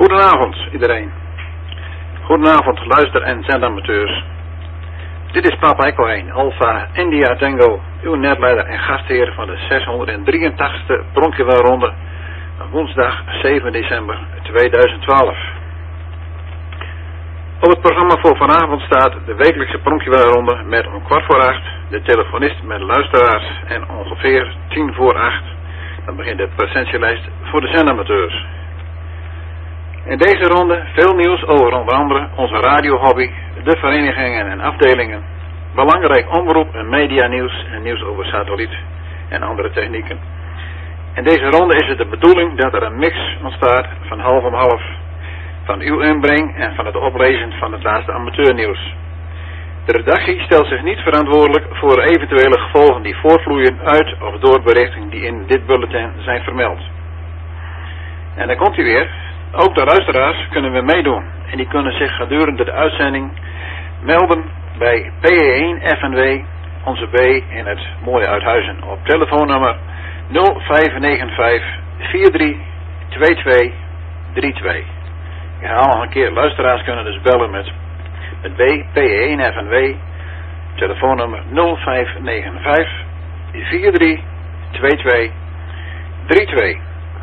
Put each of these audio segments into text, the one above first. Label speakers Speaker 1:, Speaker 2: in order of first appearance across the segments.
Speaker 1: Goedenavond iedereen. Goedenavond luister- en zendamateurs. Dit is Papa Echo 1, Alpha India Tango, uw netleider en gastheer van de 683ste Pronkjewelronde van woensdag 7 december 2012. Op het programma voor vanavond staat de wekelijkse Pronkjewelronde met om 7:15 de telefonist met luisteraars en ongeveer 7:50. Dan begint de presentielijst voor de zendamateurs. In deze ronde veel nieuws over onder andere onze radiohobby, de verenigingen en afdelingen, belangrijk omroep en medianieuws en nieuws over satelliet en andere technieken. In deze ronde is het de bedoeling dat er een mix ontstaat van half om half, van uw inbreng en van het oplezen van het laatste amateurnieuws. De redactie stelt zich niet verantwoordelijk voor eventuele gevolgen die voortvloeien uit of door berichten die in dit bulletin zijn vermeld. En dan komt u weer. Ook de luisteraars kunnen weer meedoen en die kunnen zich gedurende de uitzending melden bij PE1 FNW, onze B in het mooie Uithuizen, op telefoonnummer 0595 432232. Ik herhaal nog een keer, luisteraars kunnen dus bellen met B PE1 FNW, telefoonnummer 0595 432232.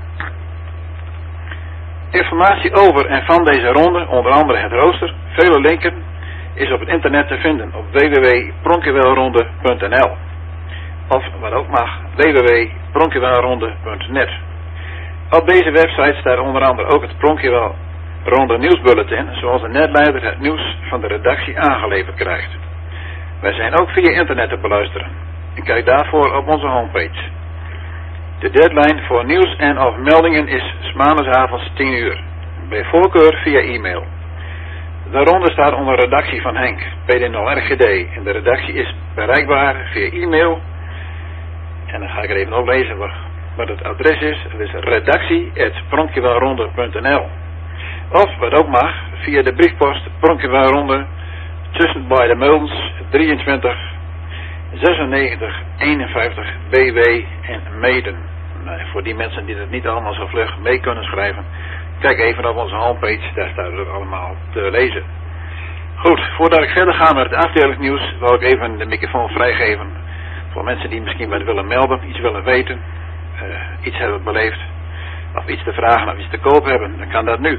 Speaker 1: Informatie over en van deze ronde, onder andere het rooster, vele linken, is op het internet te vinden op www.pronkjewelronde.nl of wat ook mag, www.pronkjewelronde.net. Op deze website staat onder andere ook het Pronkjewelronde nieuwsbulletin, zoals de netleider het nieuws van de redactie aangeleverd krijgt. Wij zijn ook via internet te beluisteren en kijk daarvoor op onze homepage. De deadline voor nieuws en of meldingen is 's maandagavonds 10 uur. Bij voorkeur via e-mail. De ronde staat onder redactie van Henk, PD0RGD. En de redactie is bereikbaar via e-mail. En dan ga ik er even oplezen wat het adres is. Het is redactie@pronkjewelronde.nl. Of wat ook mag, via de briefpost Pronkjewelronde, tussen bij de Meulens 23 96 51 BW en Meeden. Voor die mensen die het niet allemaal zo vlug mee kunnen schrijven, kijk even op onze homepage, daar staat het allemaal te lezen. Goed, voordat ik verder ga met het afdelingsnieuws, wil ik even de microfoon vrijgeven voor mensen die misschien wat willen melden, iets willen weten, iets hebben beleefd, of iets te vragen of iets te koop hebben, dan kan dat nu.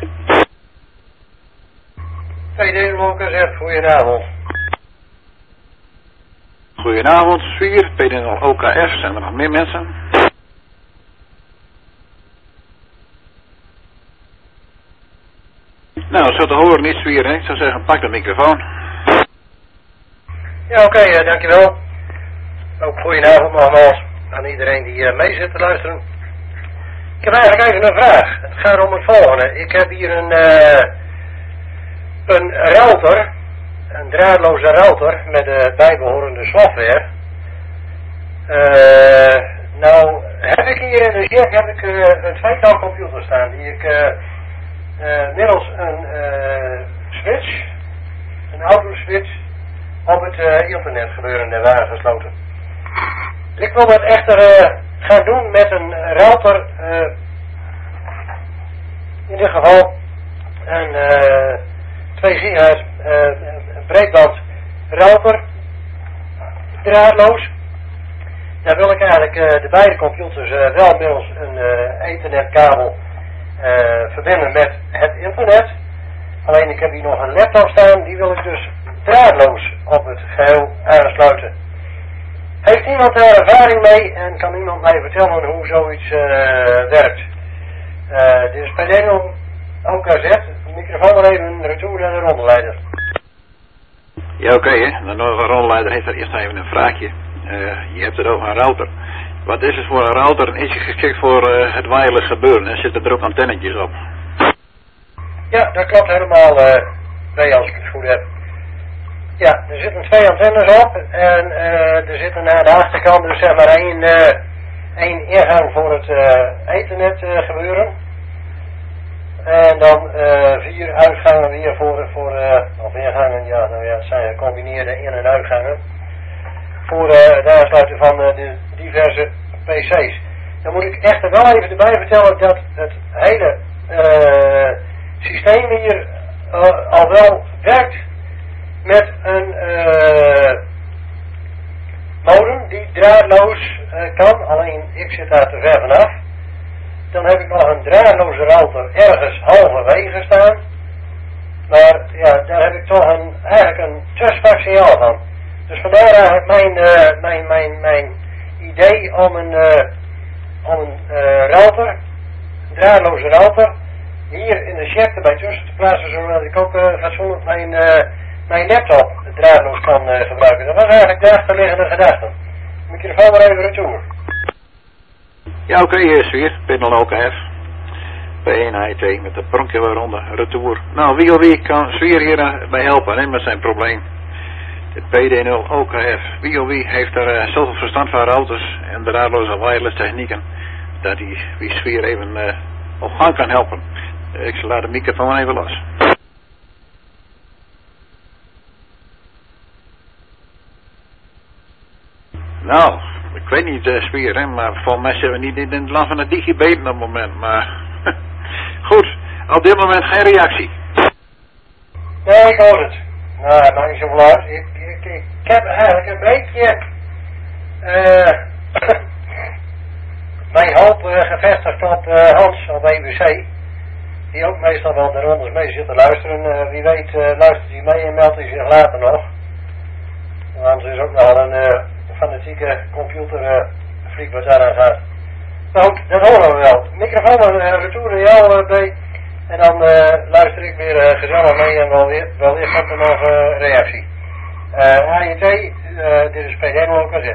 Speaker 2: PD OKF, goedenavond.
Speaker 1: Goedenavond, 4, PD0 OKF, zijn er nog meer mensen? Nou, zo te horen niet, Svier, hè? Ik zou zeggen, pak de microfoon.
Speaker 2: Ja, oké, dankjewel. Ook goedenavond nogmaals aan iedereen die mee zit te luisteren. Ik heb eigenlijk even een vraag. Het gaat om het volgende. Ik heb hier een router, een draadloze router met de bijbehorende software. Nou heb ik hier in de jack een tweetal computers staan die ik middels een switch, een auto switch, op het internet gebeuren heb aangesloten. Ik wil dat echter gaan doen met een router, in dit geval een 2 gigahertz breedband router, draadloos. Daar wil ik eigenlijk de beide computers wel middels een ethernetkabel verbinden met het internet. Alleen ik heb hier nog een laptop staan, die wil ik dus draadloos op het geheel aansluiten. Heeft iemand daar ervaring mee en kan iemand mij vertellen hoe zoiets werkt? Dus PD0 OKZ, de microfoon er even retour naar de rondeleider.
Speaker 1: Ja, oké, hè. De rondeleider heeft er eerst even een vraagje. Je hebt het over een router. Wat is het voor een router en is het geschikt voor het wireless gebeuren? En zitten er ook antennetjes op?
Speaker 2: Ja, dat klopt helemaal bij als ik het goed heb. Ja, er zitten 2 antennes op en er zitten aan de achterkant dus zeg maar één ingang voor het ethernet gebeuren. En dan 4 uitgangen weer of ingangen, ja, nou ja, het zijn gecombineerde in- en uitgangen. Voor het aansluiten van de diverse PC's. Dan moet ik echter wel even erbij vertellen dat het hele systeem hier al wel werkt met een modem die draadloos kan, alleen ik zit daar te ver vanaf. Dan heb ik nog een draadloze router ergens halverwege staan. Maar ja, daar heb ik toch eigenlijk een te zwak signaal van. Dus vandaar eigenlijk mijn idee om een router, een draadloze router, hier in de chat erbij tussen te plaatsen, zodat ik ook fatsoenlijk mijn laptop draadloos kan gebruiken. Dat was eigenlijk de achterliggende gedachte. Microfoon maar even retour.
Speaker 1: Ja, oké, Sfeer. Pinnel OKF. P1IT met de pronkje waaronder retour. Nou, wie kan Sfeer hier bij helpen hè, met zijn probleem? Het PD0 OKF. Wie heeft er zoveel verstand van routers en draadloze wireless technieken dat wie Sfeer even op gang kan helpen. Ik zal de microfoon even los. Nou, ik weet niet Sfeer, hè, maar volgens mij zijn we niet in het land van het digibeten op het moment, maar goed, op dit moment geen reactie.
Speaker 2: Nee, ik hoor het. Nou, maakt niet zoveel uit. Ik heb eigenlijk een beetje mijn hoop gevestigd op Hans op EWC, die ook meestal wel de rondes mee zit te luisteren. Wie weet luistert hij mee en meldt hij zich later nog. Hans is ook nog een fanatieke computerfreak wat daar aan gaat. Nou, dat horen we wel. Microfoon retour naar jou, B. En dan luister ik weer gezellig mee en wellicht komt er nog reactie. AIT, dit is PD0 OKF.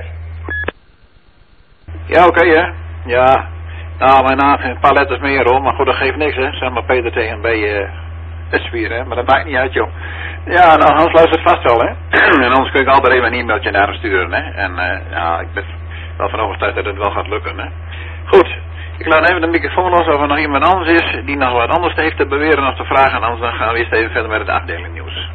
Speaker 1: Ja, oké, hè. Ja, nou, mijn naam een paar letters meer hoor, maar goed, dat geeft niks, hè. Zeg maar Peter tegen B. Sfeer, hè. Maar dat maakt niet uit, joh. Ja, nou, Hans luistert vast wel, hè. En anders kun ik altijd even een e-mailtje naar hem sturen, hè. En ja, ik ben wel van overtuigd dat het wel gaat lukken, hè. Goed. Ik laat even de microfoon los of er nog iemand anders is die nog wat anders heeft te beweren of te vragen. Anders dan gaan we eerst even verder met het afdeling nieuws.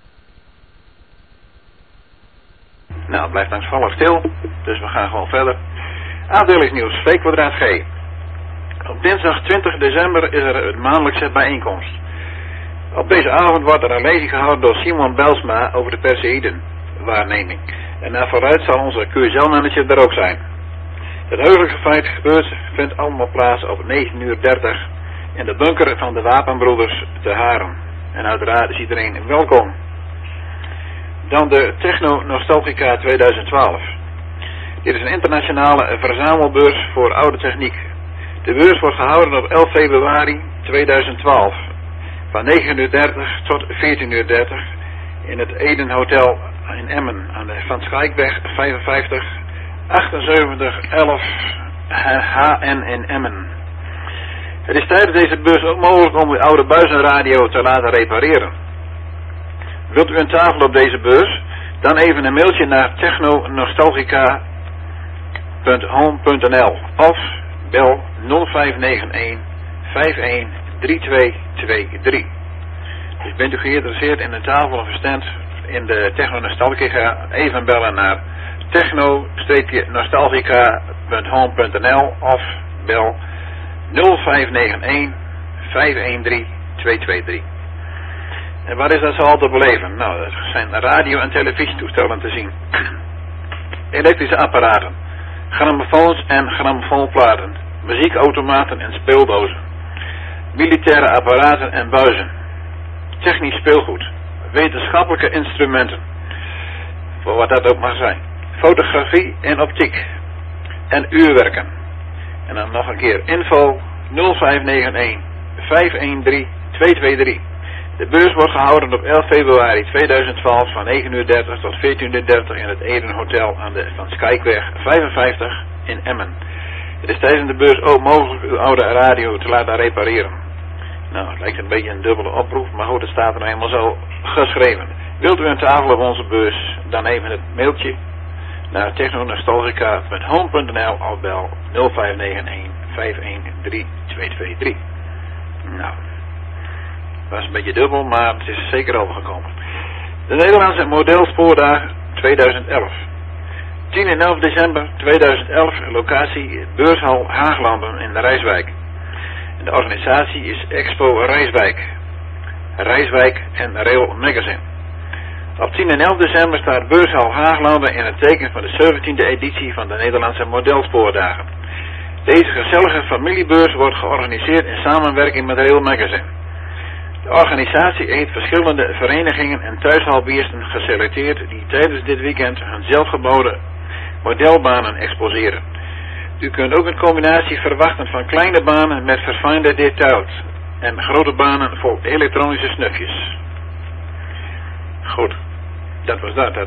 Speaker 1: Nou, het blijft angstvallig stil, dus we gaan gewoon verder. Afdelingsnieuws, V²G. Op dinsdag 20 december is er een maandelijkse bijeenkomst. Op deze avond wordt er een lezing gehouden door Simon Belsma over de Perseidenwaarneming. En naar vooruit zal onze QSL-manager er ook zijn. Het heugelijke feit vindt allemaal plaats op 19:30 in de bunker van de Wapenbroeders te Haren. En uiteraard is iedereen welkom. Dan de Techno Nostalgica 2012. Dit is een internationale verzamelbeurs voor oude techniek. De beurs wordt gehouden op 11 februari 2012. Van 9:30 tot 14:30 in het Eden Hotel in Emmen aan de Van Schaaikweg 55 7811 HN in Emmen. Het is tijdens deze beurs ook mogelijk om uw oude buizenradio te laten repareren. Wilt u een tafel op deze beurs? Dan even een mailtje naar technonostalgica.home.nl of bel 0591 513223. Dus bent u geïnteresseerd in een tafel of een stand in de Techno Nostalgica, even bellen naar techno-nostalgica.home.nl of bel 0591 513223. En wat is dat zo al te beleven? Nou, er zijn radio- en televisietoestellen te zien. Elektrische apparaten, grammofoons en grammofoonplaten, muziekautomaten en speeldozen, militaire apparaten en buizen, technisch speelgoed, wetenschappelijke instrumenten, voor wat dat ook mag zijn, fotografie en optiek en uurwerken. En dan nog een keer info 0591 513 223. De beurs wordt gehouden op 11 februari 2012 van 9:30 tot 14:30 in het Eden Hotel aan de Van Schaaikweg 55 in Emmen. Het is tijdens de beurs ook mogelijk uw oude radio te laten repareren. Nou, het lijkt een beetje een dubbele oproep, maar goed, het staat er nou eenmaal zo geschreven. Wilt u een tafel op onze beurs, dan even het mailtje naar technonostalgica.home.nl of bel 0591 513223. Nou, dat was een beetje dubbel, maar het is zeker overgekomen. De Nederlandse modelspoordagen 2011. 10 en 11 december 2011, locatie Beurshal Haaglanden in de Rijswijk. De organisatie is Expo Rijswijk. Rijswijk en Rail Magazine. Op 10 en 11 december staat Beurshal Haaglanden in het teken van de 17e editie van de Nederlandse Modelspoordagen. Deze gezellige familiebeurs wordt georganiseerd in samenwerking met Rail Magazine. De organisatie heeft verschillende verenigingen en thuishalbiersten geselecteerd die tijdens dit weekend hun zelfgebouwde modelbanen exposeren. U kunt ook een combinatie verwachten van kleine banen met verfijnde details en grote banen vol elektronische snufjes. Goed, dat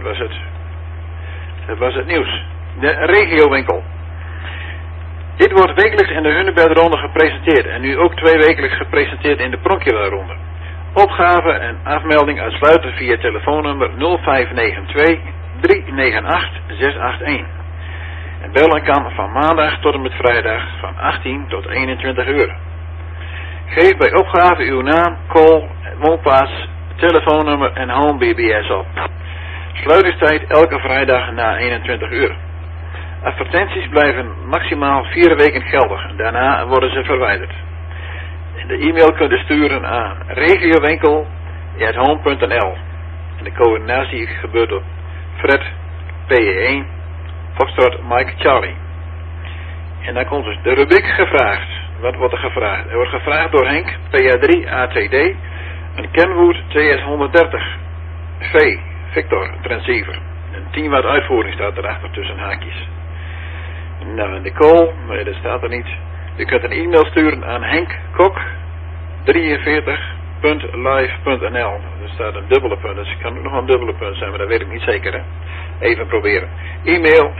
Speaker 1: was het nieuws. De regiowinkel. Dit wordt wekelijks in de Hunebedronde gepresenteerd en nu ook 2 wekelijks gepresenteerd in de Pronkjewaarronde. Opgave en afmelding uitsluiten via telefoonnummer 0592 398 681. En bellen kan van maandag tot en met vrijdag van 18 tot 21 uur. Geef bij opgave uw naam, call, woonplaats, telefoonnummer en home BBS op. Sluitingstijd elke vrijdag na 21 uur. Advertenties blijven maximaal 4 weken geldig. Daarna worden ze verwijderd. De e-mail kunt u sturen aan regiowinkel@home.nl. En de coördinatie gebeurt op Fred PE1 Foxtrot Mike Charlie. En dan komt dus de rubriek gevraagd. Wat wordt er gevraagd? Er wordt gevraagd door Henk PA3 ATD een Kenwood TS130 V Victor transceiver. Een 10 watt uitvoering staat erachter tussen haakjes. Nou, de call, maar dat staat er niet. U kunt een e-mail sturen aan henkkok43.live.nl. Er staat een dubbele punt, dus het kan ook nog een dubbele punt zijn, maar dat weet ik niet zeker. Hè? Even proberen. E-mail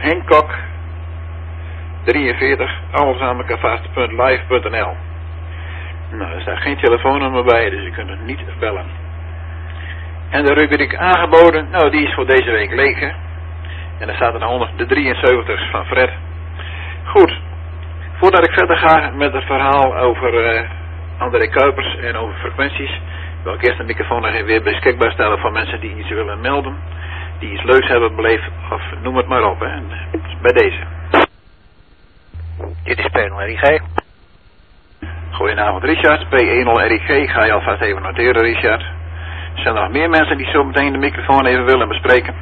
Speaker 1: henkkok43, allesamenkavast.live.nl. Nou, er staat geen telefoonnummer bij, dus u kunt het niet bellen. En de rubriek aangeboden, nou die is voor deze week leeg, hè? En dan staat er onder de 73 van Fred. Goed. Voordat ik verder ga met het verhaal over André Kuipers en over frequenties, wil ik eerst de microfoon nog even weer beschikbaar stellen voor mensen die iets willen melden, die iets leuks hebben beleefd, of noem het maar op, hè. En, bij deze.
Speaker 3: Dit is P0RIG.
Speaker 1: Goedenavond Richard, P10RIG, ga je alvast even noteren Richard. Zijn er nog meer mensen die zo meteen de microfoon even willen bespreken?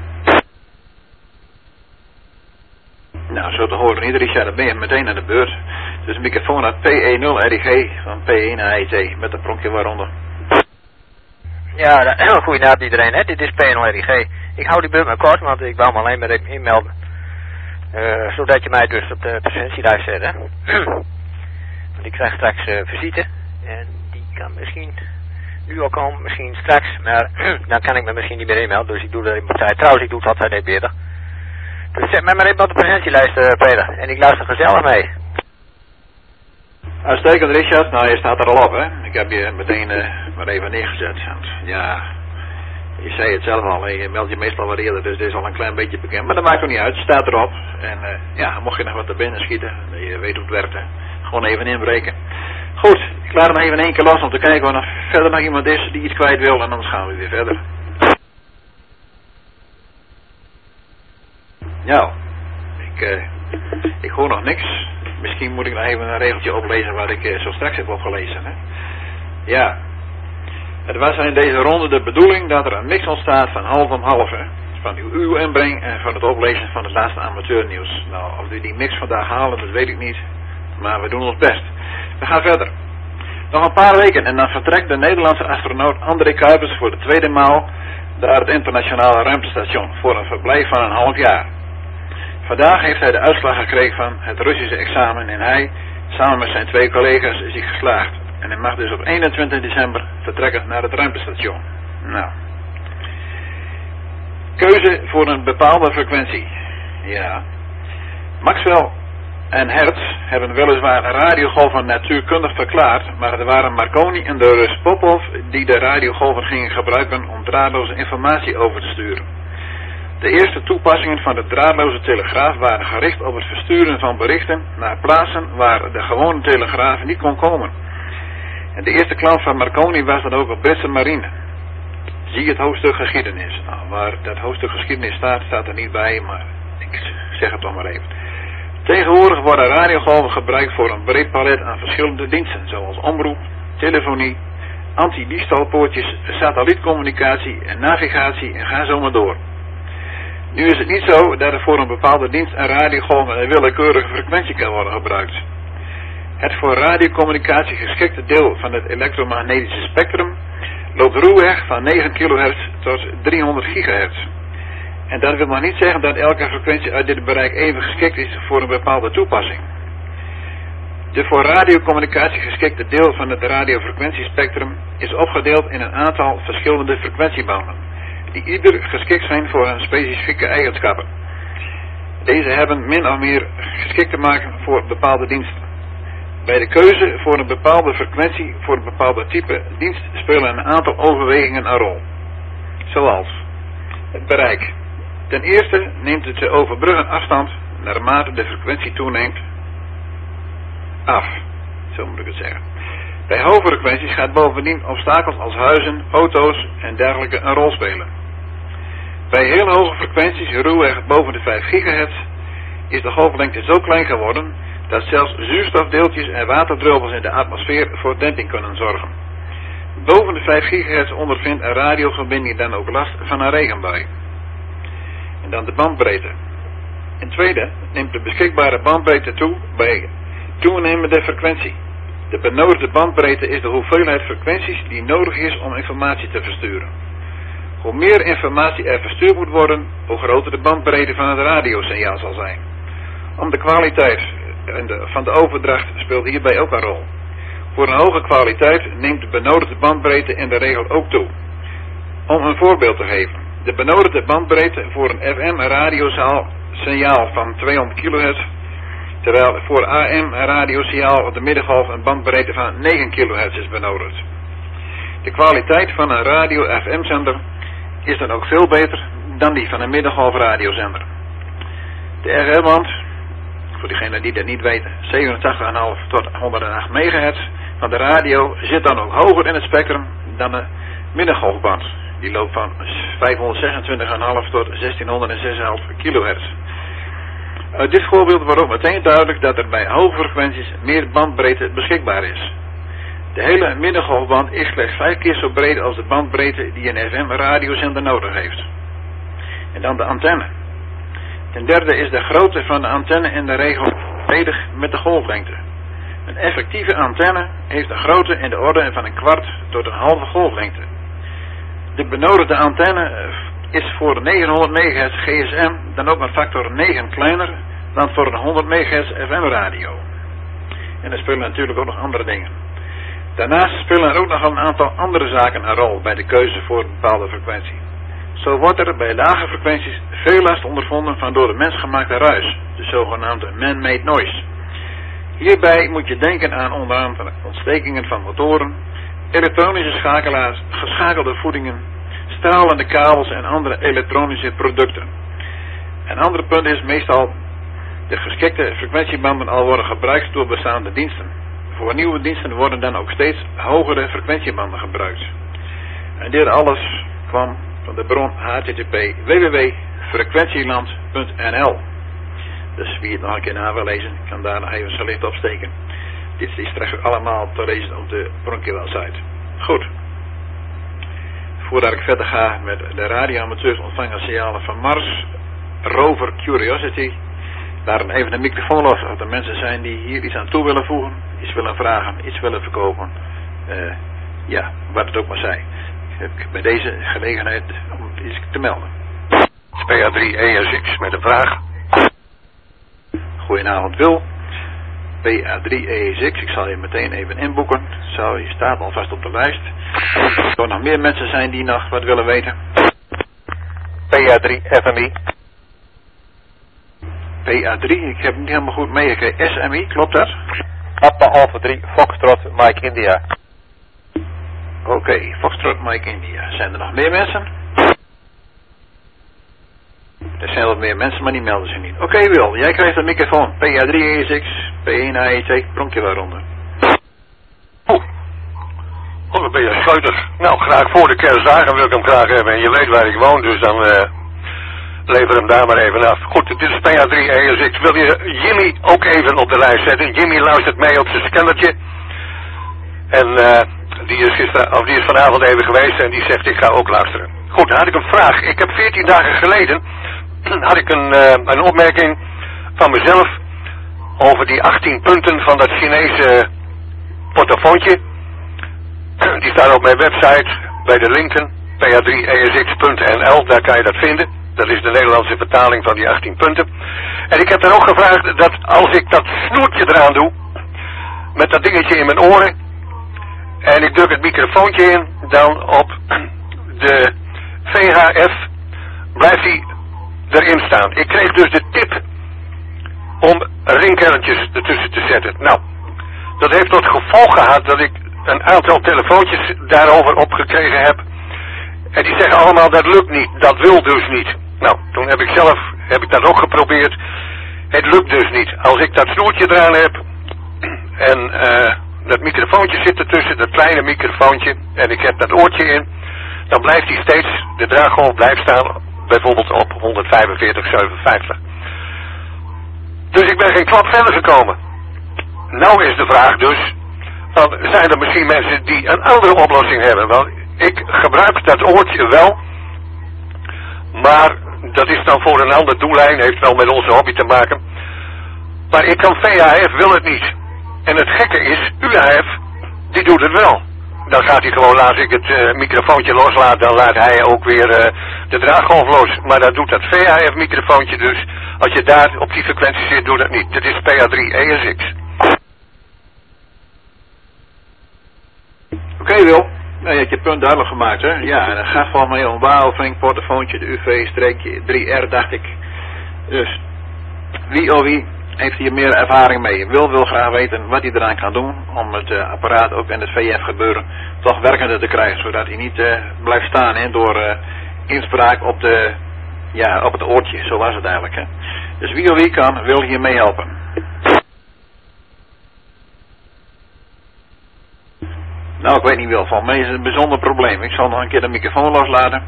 Speaker 1: Nou, zo te horen niet Richard, dan ben je meteen aan de beurt. Dus de microfoon uit P10RIG van P1AET met een pronkje waaronder.
Speaker 3: Ja, goedenavond iedereen, hè. Dit is P0RIG. Ik hou die beurt maar kort, want ik wou me alleen maar even inmelden. Zodat je mij dus op de presentielijst zet, hè. Want ik krijg straks visite. En die kan misschien nu al komen, misschien straks. Maar dan kan ik me misschien niet meer inmelden, dus ik doe dat in mijn tijd. Trouwens, ik doe het altijd beter. Dus zet mij maar even op de presentielijst, Peter. En ik luister gezellig mee.
Speaker 1: Uitstekend Richard, nou je staat er al op, hè. Ik heb je meteen maar even neergezet. Want, ja, je zei het zelf al, je meldt je meestal wat eerder, dus dit is al een klein beetje bekend. Maar dat maakt ook niet uit, het staat erop. En ja, mocht je nog wat er binnen schieten, je weet hoe het werkt, hè. Gewoon even inbreken. Goed, ik laat hem even in één keer los om te kijken of er verder nog iemand is die iets kwijt wil en anders gaan we weer verder. Nou, ik hoor nog niks. Misschien moet ik nog even een regeltje oplezen wat ik zo straks heb opgelezen. Hè? Ja, het was in deze ronde de bedoeling dat er een mix ontstaat van half om half. Hè? Van uw inbreng en van het oplezen van het laatste amateurnieuws. Nou, of we die mix vandaag halen, dat weet ik niet. Maar we doen ons best. We gaan verder. Nog een paar weken en dan vertrekt de Nederlandse astronaut André Kuipers voor de tweede maal naar het internationale ruimtestation voor een verblijf van een half jaar. Vandaag heeft hij de uitslag gekregen van het Russische examen en hij, samen met zijn 2 collega's, is hij geslaagd. En hij mag dus op 21 december vertrekken naar het ruimtestation. Nou. Keuze voor een bepaalde frequentie. Ja. Maxwell en Hertz hebben weliswaar radiogolven natuurkundig verklaard, maar er waren Marconi en de Rus Popov die de radiogolven gingen gebruiken om draadloze informatie over te sturen. De eerste toepassingen van de draadloze telegraaf waren gericht op het versturen van berichten naar plaatsen waar de gewone telegraaf niet kon komen. En de eerste klant van Marconi was dan ook op Britse marine. Zie het hoofdstuk geschiedenis. Nou, waar dat hoofdstuk geschiedenis staat, staat er niet bij, maar ik zeg het toch maar even. Tegenwoordig worden radiogolven gebruikt voor een breed palet aan verschillende diensten, zoals omroep, telefonie, anti-diefstalpoortjes, satellietcommunicatie en navigatie en ga zo maar door. Nu is het niet zo dat er voor een bepaalde dienst een radiogolf met een willekeurige frequentie kan worden gebruikt. Het voor radiocommunicatie geschikte deel van het elektromagnetische spectrum loopt ruwweg van 9 kHz tot 300 GHz. En dat wil nog niet zeggen dat elke frequentie uit dit bereik even geschikt is voor een bepaalde toepassing. De voor radiocommunicatie geschikte deel van het radiofrequentiespectrum is opgedeeld in een aantal verschillende frequentiebanden, die ieder geschikt zijn voor hun specifieke eigenschappen. Deze hebben min of meer geschikt te maken voor bepaalde diensten. Bij de keuze voor een bepaalde frequentie voor een bepaalde type dienst spelen een aantal overwegingen een rol. Zoals het bereik. Ten eerste neemt het te overbruggen afstand naarmate de frequentie toeneemt af. Zo moet ik het zeggen. Bij hoge frequenties gaat bovendien obstakels als huizen, auto's en dergelijke een rol spelen. Bij heel hoge frequenties, ruwweg boven de 5 GHz, is de golflengte zo klein geworden dat zelfs zuurstofdeeltjes en waterdruppels in de atmosfeer voor demping kunnen zorgen. Boven de 5 GHz ondervindt een radioverbinding dan ook last van een regenbui. En dan de bandbreedte. Ten tweede neemt de beschikbare bandbreedte toe bij toenemende frequentie. De benodigde bandbreedte is de hoeveelheid frequenties die nodig is om informatie te versturen. Hoe meer informatie er verstuurd moet worden, hoe groter de bandbreedte van het radiosignaal zal zijn. Om de kwaliteit van de overdracht speelt hierbij ook een rol. Voor een hoge kwaliteit neemt de benodigde bandbreedte in de regel ook toe. Om een voorbeeld te geven. De benodigde bandbreedte voor een FM-radiosignaal van 200 kHz, terwijl voor AM-radiosignaal op de middengolf een bandbreedte van 9 kHz is benodigd. De kwaliteit van een radio-FM-zender is dan ook veel beter dan die van een middengolf-radiozender. De RL-band, voor diegenen die dat niet weten, 87,5 tot 108 MHz van de radio zit dan ook hoger in het spectrum dan de middengolfband. Die loopt van 526,5 tot 1606,5 kHz. Uit dit voorbeeld wordt ook meteen duidelijk dat er bij hoge frequenties meer bandbreedte beschikbaar is. De hele middengolfband is slechts 5 keer zo breed als de bandbreedte die een FM-radiozender nodig heeft. En dan de antenne. Ten derde is de grootte van de antenne in de regel volledig met de golflengte. Een effectieve antenne heeft een grootte in de orde van een kwart tot een halve golflengte. De benodigde antenne is voor de 900 MHz GSM dan ook een factor 9 kleiner dan voor een 100 MHz FM-radio. En er spelen natuurlijk ook nog andere dingen. Daarnaast spelen er ook nog een aantal andere zaken een rol bij de keuze voor een bepaalde frequentie. Zo wordt er bij lage frequenties veel last ondervonden van door de mens gemaakte ruis, de zogenaamde man-made noise. Hierbij moet je denken aan onder andere ontstekingen van motoren, elektronische schakelaars, geschakelde voedingen, stralende kabels en andere elektronische producten. Een ander punt is meestal de geschikte frequentiebanden al worden gebruikt door bestaande diensten. Voor nieuwe diensten worden dan ook steeds hogere frequentiebanden gebruikt. En dit alles kwam van de bron http://www.frequentieland.nl. Dus wie het nog een keer na wil lezen, kan daar nog even zijn licht op steken. Dit is straks allemaal te lezen op de Bronchiewell-site. Goed. Voordat ik verder ga met de radioamateurs ontvangen signalen van Mars, Rover Curiosity, daar even de microfoon los als er mensen zijn die hier iets aan toe willen voegen, iets willen vragen, iets willen verkopen. Ja, wat het ook maar zij. Ik heb bij deze gelegenheid om iets te melden.
Speaker 4: PA3ESX met een vraag.
Speaker 1: Goedenavond Wil. PA3ESX, ik zal je meteen even inboeken. Zo, je staat alvast op de lijst. Er nog meer mensen zijn die nog wat willen weten.
Speaker 4: PA3 FMI.
Speaker 1: PA3, ik heb het niet helemaal goed meegekregen. SMI, klopt dat?
Speaker 4: Papa Alpha 3 Foxtrot Mike India.
Speaker 1: Oké, Foxtrot Mike India. Zijn er nog meer mensen? Er zijn wat meer mensen, maar die melden zich niet. Oké, Wil, jij krijgt de microfoon. PA3ESX, P1AET, Bronchiewell ronde.
Speaker 4: Oh, dan ben je scheutig. Nou, graag voor de kerstdagen wil ik hem graag hebben. En je weet waar ik woon, dus dan lever hem daar maar even af. Goed, dit is PA3ESX. Wil je Jimmy ook even op de lijst zetten? Jimmy luistert mee op zijn skellertje. En Die is vanavond even geweest en die zegt ik ga ook luisteren. Goed, dan had ik een vraag. Ik heb 14 dagen geleden had ik een opmerking van mezelf over die 18 punten van dat Chinese portofoontje. Die staat op mijn website bij de linken, pa3esx.nl, daar kan je dat vinden. Dat is de Nederlandse vertaling van die 18 punten. En ik heb dan ook gevraagd dat als ik dat snoertje eraan doe, met dat dingetje in mijn oren, en ik druk het microfoontje in, dan op de VHF blijft hij erin staan. Ik kreeg dus de tip om ringkernetjes ertussen te zetten. Nou, dat heeft tot gevolg gehad dat ik een aantal telefoontjes daarover opgekregen heb. En die zeggen allemaal dat lukt niet, dat wil dus niet. Nou, toen heb ik dat ook geprobeerd. Het lukt dus niet. Als ik dat snoertje eraan heb en dat microfoontje zit ertussen, dat kleine microfoontje, en ik heb dat oortje in, dan blijft hij steeds, de draaggolf blijft staan, bijvoorbeeld op 145,57. Dus ik ben geen klap verder gekomen. Nou is de vraag dus, zijn er misschien mensen die een andere oplossing hebben? Want ik gebruik dat oortje wel, maar dat is dan voor een ander doellijn, heeft wel met onze hobby te maken. Maar ik kan VHF wil het niet. En het gekke is, UHF, die doet het wel. Dan gaat hij gewoon, als ik het microfoontje loslaat, dan laat hij ook weer de draaggolf los. Maar dat doet dat VHF microfoontje dus. Als je daar op die frequentie zit, doet dat niet. Dat is PA3ESX.
Speaker 1: Oké, Wil. Nou, je hebt je punt duidelijk gemaakt, hè? Ja, en dat gaat volgens mij om Waalvink, portofoontje, de UV-3R, dacht ik. Dus, wie heeft hier meer ervaring mee? Wil graag weten wat hij eraan kan doen om het apparaat ook in het VF gebeuren toch werkende te krijgen, zodat hij niet blijft staan hè, door inspraak op het oortje, zo was het eigenlijk. Hè. Dus wie kan, wil hier mee helpen. Nou, ik weet niet wel, van mij is het een bijzonder probleem. Ik zal nog een keer de microfoon loslaten.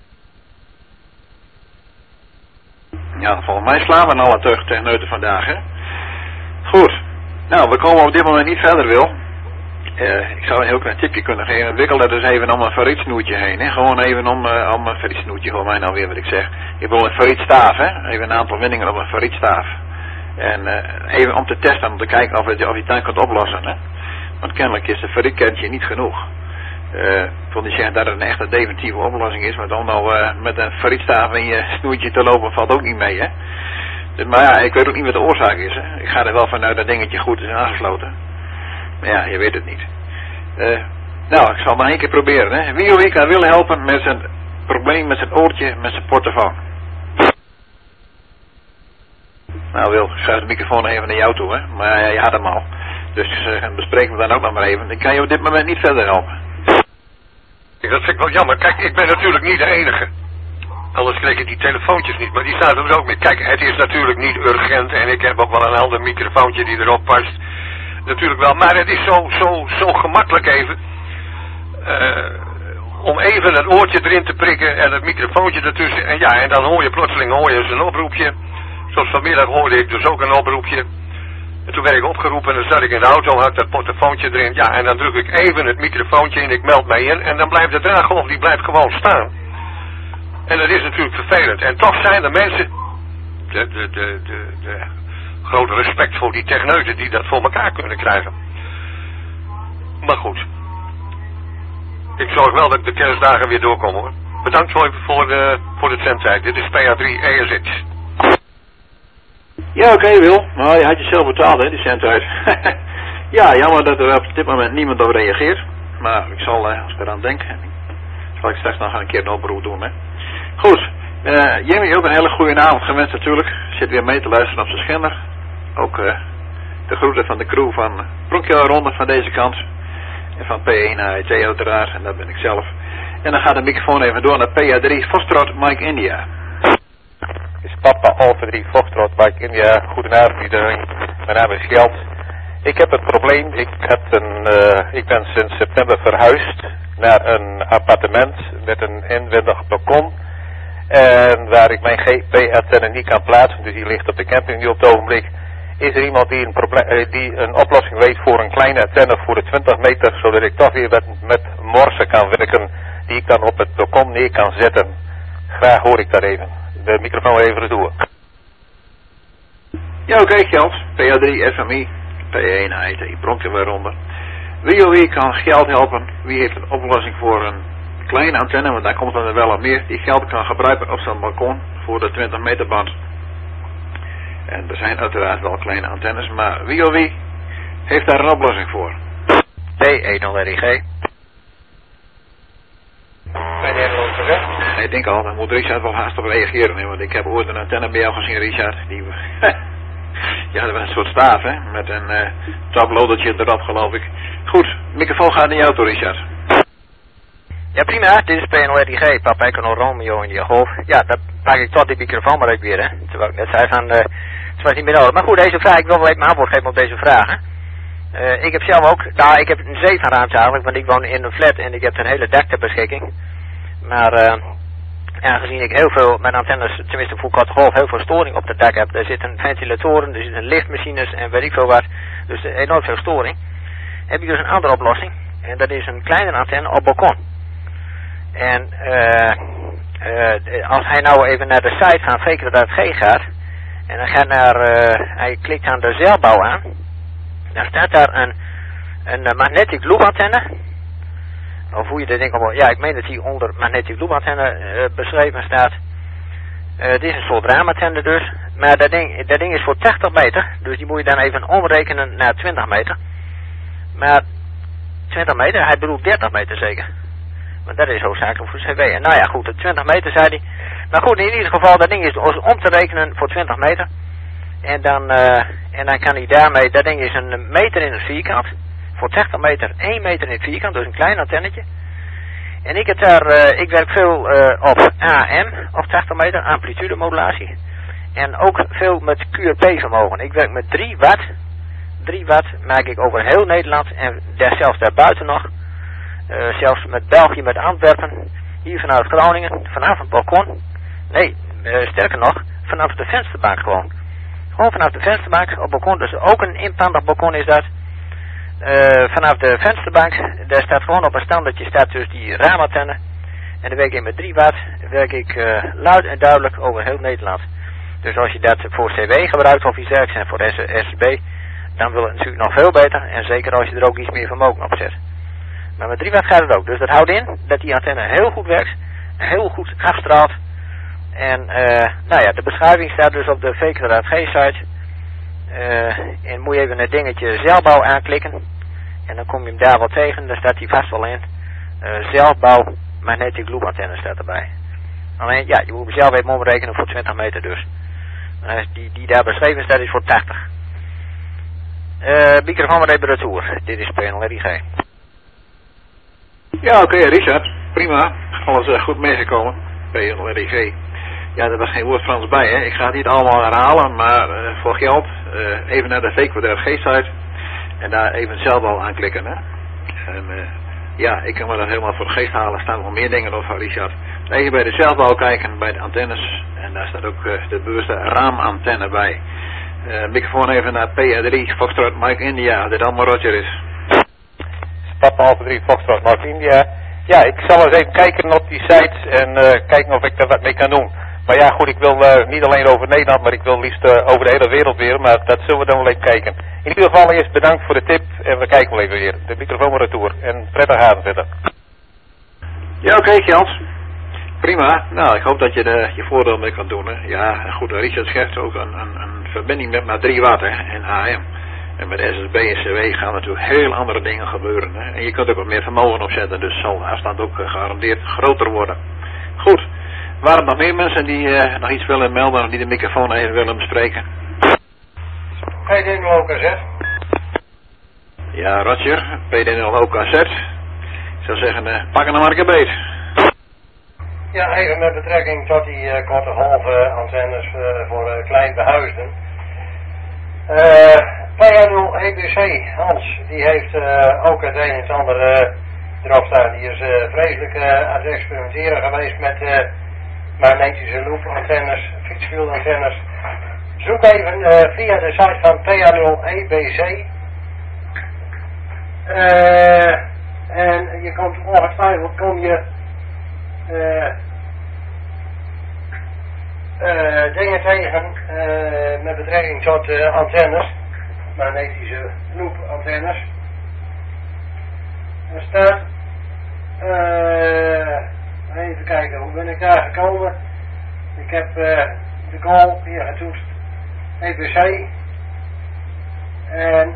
Speaker 1: Ja, volgens mij slaan we alle techneuten vandaag, hè. Goed. Nou, we komen op dit moment niet verder, Wil. Ik zou een heel klein tipje kunnen geven. Wikkel er dus even om een ferrietsnoertje heen, hè. Gewoon even om een ferrietsnoertje, hoor mij nou weer wat ik zeg. Ik wil een ferrietstaaf, hè. Even een aantal windingen op een ferrietstaaf. En even om te testen, om te kijken of je het dan kunt oplossen, hè. Want kennelijk is de ferrietkentje niet genoeg. Ik wil niet zeggen dat het een echte definitieve oplossing is, maar dan nou met een ferrietstaaf in je snoertje te lopen valt ook niet mee, hè. Dus, maar ja, ik weet ook niet wat de oorzaak is, hè. Ik ga er wel vanuit dat dingetje goed is aangesloten. Maar ja, je weet het niet. Nou, ik zal maar één keer proberen, hè. Wie kan willen helpen met zijn probleem met zijn oortje, met zijn portofoon. Nou Wil, ik schuif de microfoon even naar jou toe, hè. Maar je had hem al. Dus bespreken we dan ook nog maar even. Dan kan je op dit moment niet verder helpen.
Speaker 4: Dat vind ik wel jammer. Kijk, ik ben natuurlijk niet de enige. Anders kreeg ik die telefoontjes niet. Maar die staan er ook mee. Kijk, het is natuurlijk niet urgent. En ik heb ook wel een ander microfoontje die erop past. Natuurlijk wel. Maar het is zo gemakkelijk even. Om even het oortje erin te prikken. En het microfoontje ertussen. En ja, en dan hoor je plotseling een oproepje. Zoals vanmiddag hoorde ik dus ook een oproepje. En toen werd ik opgeroepen en dan zat ik in de auto, had dat portofoontje erin. Ja, en dan druk ik even het microfoontje in, ik meld mij in. En dan blijft de draaggolf, die blijft gewoon staan. En dat is natuurlijk vervelend. En toch zijn er mensen, de grote respect voor die techneuten die dat voor elkaar kunnen krijgen. Maar goed. Ik zorg wel dat ik de kerstdagen weer doorkom, hoor. Bedankt voor de zendtijd. Dit is PA3ESX.
Speaker 1: Ja, oké, Wil. Nou, je had jezelf betaald, hè, die cent-uit. Ja, jammer dat er op dit moment niemand op reageert. Maar ik zal, als ik eraan denk, zal ik straks nog een keer een oproep doen, hè. Goed. Jimmy, ook een hele goede avond gewenst natuurlijk. Zit weer mee te luisteren op zijn schermer. Ook de groeten van de crew van Pronkja Ronde van deze kant. En van P1 HIT uiteraard, en dat ben ik zelf. En dan gaat de microfoon even door naar PA3 Foxtrot Mike India.
Speaker 5: Is Papa Alpha 3 Foxtrot Mike India. Goedenavond iedereen. Mijn naam is Gjalt. Ik heb het probleem, ik ben sinds september verhuisd naar een appartement met een inwendig balkon. En waar ik mijn GP-antenne niet kan plaatsen, dus die ligt op de camping nu op het ogenblik. Is er iemand die een oplossing weet voor een kleine antenne voor de 20 meter, zodat ik toch weer met morsen kan werken, die ik dan op het balkon neer kan zetten? Graag hoor ik dat even. De microfoon even retour.
Speaker 1: Ja, oké, Geld. PA3, FMI, P1, HIT, Bronken weer onder. Wie kan Geld helpen? Wie heeft een oplossing voor een kleine antenne, want daar komt er wel aan meer, die Geld kan gebruiken op zijn balkon voor de 20 meter band. En er zijn uiteraard wel kleine antennes, maar wie heeft daar een oplossing voor?
Speaker 3: P10RIG.
Speaker 1: Ik denk al, dan moet Richard wel haast op reageren, hè, want ik heb ooit een antenne bij jou gezien, Richard. Die, ja, dat was een soort staaf, hè, met een tablodertje erop, geloof ik. Goed, microfoon gaat naar jou toe, Richard.
Speaker 3: Ja, prima, dit is P10RIG, Papa Echo Romeo in die golf. Ja, dan pak ik tot die microfoon maar ook weer, hè. Terwijl ik net zei van, het was niet meer nodig. Maar goed, deze vraag, ik wil wel even mijn antwoord geven op deze vragen. Ik heb zelf ook, nou, ik heb een 7 ruimte eigenlijk, want ik woon in een flat en ik heb een hele dak ter beschikking. Maar aangezien ik heel veel, mijn antennes, tenminste voor korte golf, heel veel storing op het dak heb. Er zitten ventilatoren, er zitten lichtmachines en weet ik veel wat. Dus enorm veel storing. Heb ik dus een andere oplossing. En dat is een kleinere antenne op balkon. En als hij nou even naar de site van VKG gaat. En dan gaat naar, hij klikt aan de zeilbouw aan. Dan staat daar een magnetic loop antenne. Of hoe je dat denkt, ja, ik meen dat die onder magnetic loop antenne beschreven staat. Dit is een soort raamantenne dus. Maar dat ding is voor 80 meter. Dus die moet je dan even omrekenen naar 20 meter. Maar 20 meter, hij bedoelt 30 meter zeker. Want dat is hoofdzakelijk voor CW. En nou ja, goed, 20 meter zei hij. Maar goed, in ieder geval, dat ding is om te rekenen voor 20 meter. En dan kan hij daarmee, dat ding is een meter in het vierkant. Voor 80 meter, 1 meter in het vierkant, dus een klein antennetje. En ik heb daar, ik werk veel op AM, op 80 meter, amplitudemodulatie. En ook veel met QRP vermogen. Ik werk met 3 watt. 3 watt maak ik over heel Nederland en zelfs daarbuiten nog. Zelfs met België, met Antwerpen. Hier vanuit Groningen, vanaf het balkon. Nee, sterker nog, vanaf de vensterbank gewoon. Gewoon vanaf de vensterbank op balkon, dus ook een inpandig balkon is dat. Vanaf de vensterbank, daar staat gewoon op een standaardje, staat dus die raamantenne. En dan werk ik met 3 watt, werk ik luid en duidelijk over heel Nederland. Dus als je dat voor CW gebruikt of iets dergelijks en voor SSB, dan wil het natuurlijk nog veel beter. En zeker als je er ook iets meer vermogen op zet. Maar met 3 watt gaat het ook. Dus dat houdt in dat die antenne heel goed werkt, heel goed afstraalt. En nou ja, de beschrijving staat dus op de VKG-site. En moet je even het dingetje zeilbouw aanklikken. En dan kom je hem daar wel tegen, daar staat hij vast wel in. Zeilbouw magnetic loop antenne staat erbij. Alleen ja, je moet zelf even omrekenen voor 20 meter dus. Die daar beschreven staat is voor 80. Microfoon met even retour. Dit is P10RIG.
Speaker 1: Ja, oké, Richard. Prima. Alles goed meegekomen. P10RIG. Ja, er was geen woord Frans bij, hè. Ik ga het niet allemaal herhalen, maar voor geld even naar de VKG-site en daar even zelf al aanklikken, hè. En ja, ik kan me dat helemaal voor de geest halen. Er staan nog meer dingen op van Richard. Even bij de zelfbouw kijken, bij de antennes. En daar staat ook de bewuste raamantenne bij. Microfoon even naar PA3, Foxtrot, Mike India, dit allemaal Roger is.
Speaker 5: Papa Alpha 3, Foxtrot, Mike India. Ja, ik zal eens even kijken op die site en kijken of ik daar wat mee kan doen. Maar ja, goed, ik wil niet alleen over Nederland, maar ik wil liefst over de hele wereld weer. Maar dat zullen we dan wel even kijken. In ieder geval eerst bedankt voor de tip en we kijken wel even weer. De microfoon retour en prettig avond verder.
Speaker 1: Ja, oké, Geld. Prima. Nou, ik hoop dat je je voordeel mee kan doen. Hè. Ja, goed, Richard schetst ook een verbinding met maar 3 watt hè, en AM. En met SSB en CW gaan natuurlijk heel andere dingen gebeuren. Hè. En je kunt ook wat meer vermogen opzetten, dus zal de afstand ook gegarandeerd groter worden. Goed. Waren er nog meer mensen die nog iets willen melden of die de microfoon even willen bespreken?
Speaker 2: PD0 OKZ.
Speaker 1: Ja, Roger. PD0 OKZ. Ik zou zeggen, pak er nog maar een keer beet.
Speaker 2: Ja, even met betrekking tot die korte golven antennes voor kleinbehuisden. PA0 EBC, Hans, die heeft ook het een en het ander erop staan. Die is vreselijk aan het experimenteren geweest met magnetische loop antennes, fietsvielantennes. Zoek even via de site van PA0EBC. En je komt ongetwijfeld dingen tegen met betrekking tot antennes, magnetische loopantennes. Er staat, even kijken, hoe ben ik daar gekomen? Ik heb de call hier getoetst, EBC, en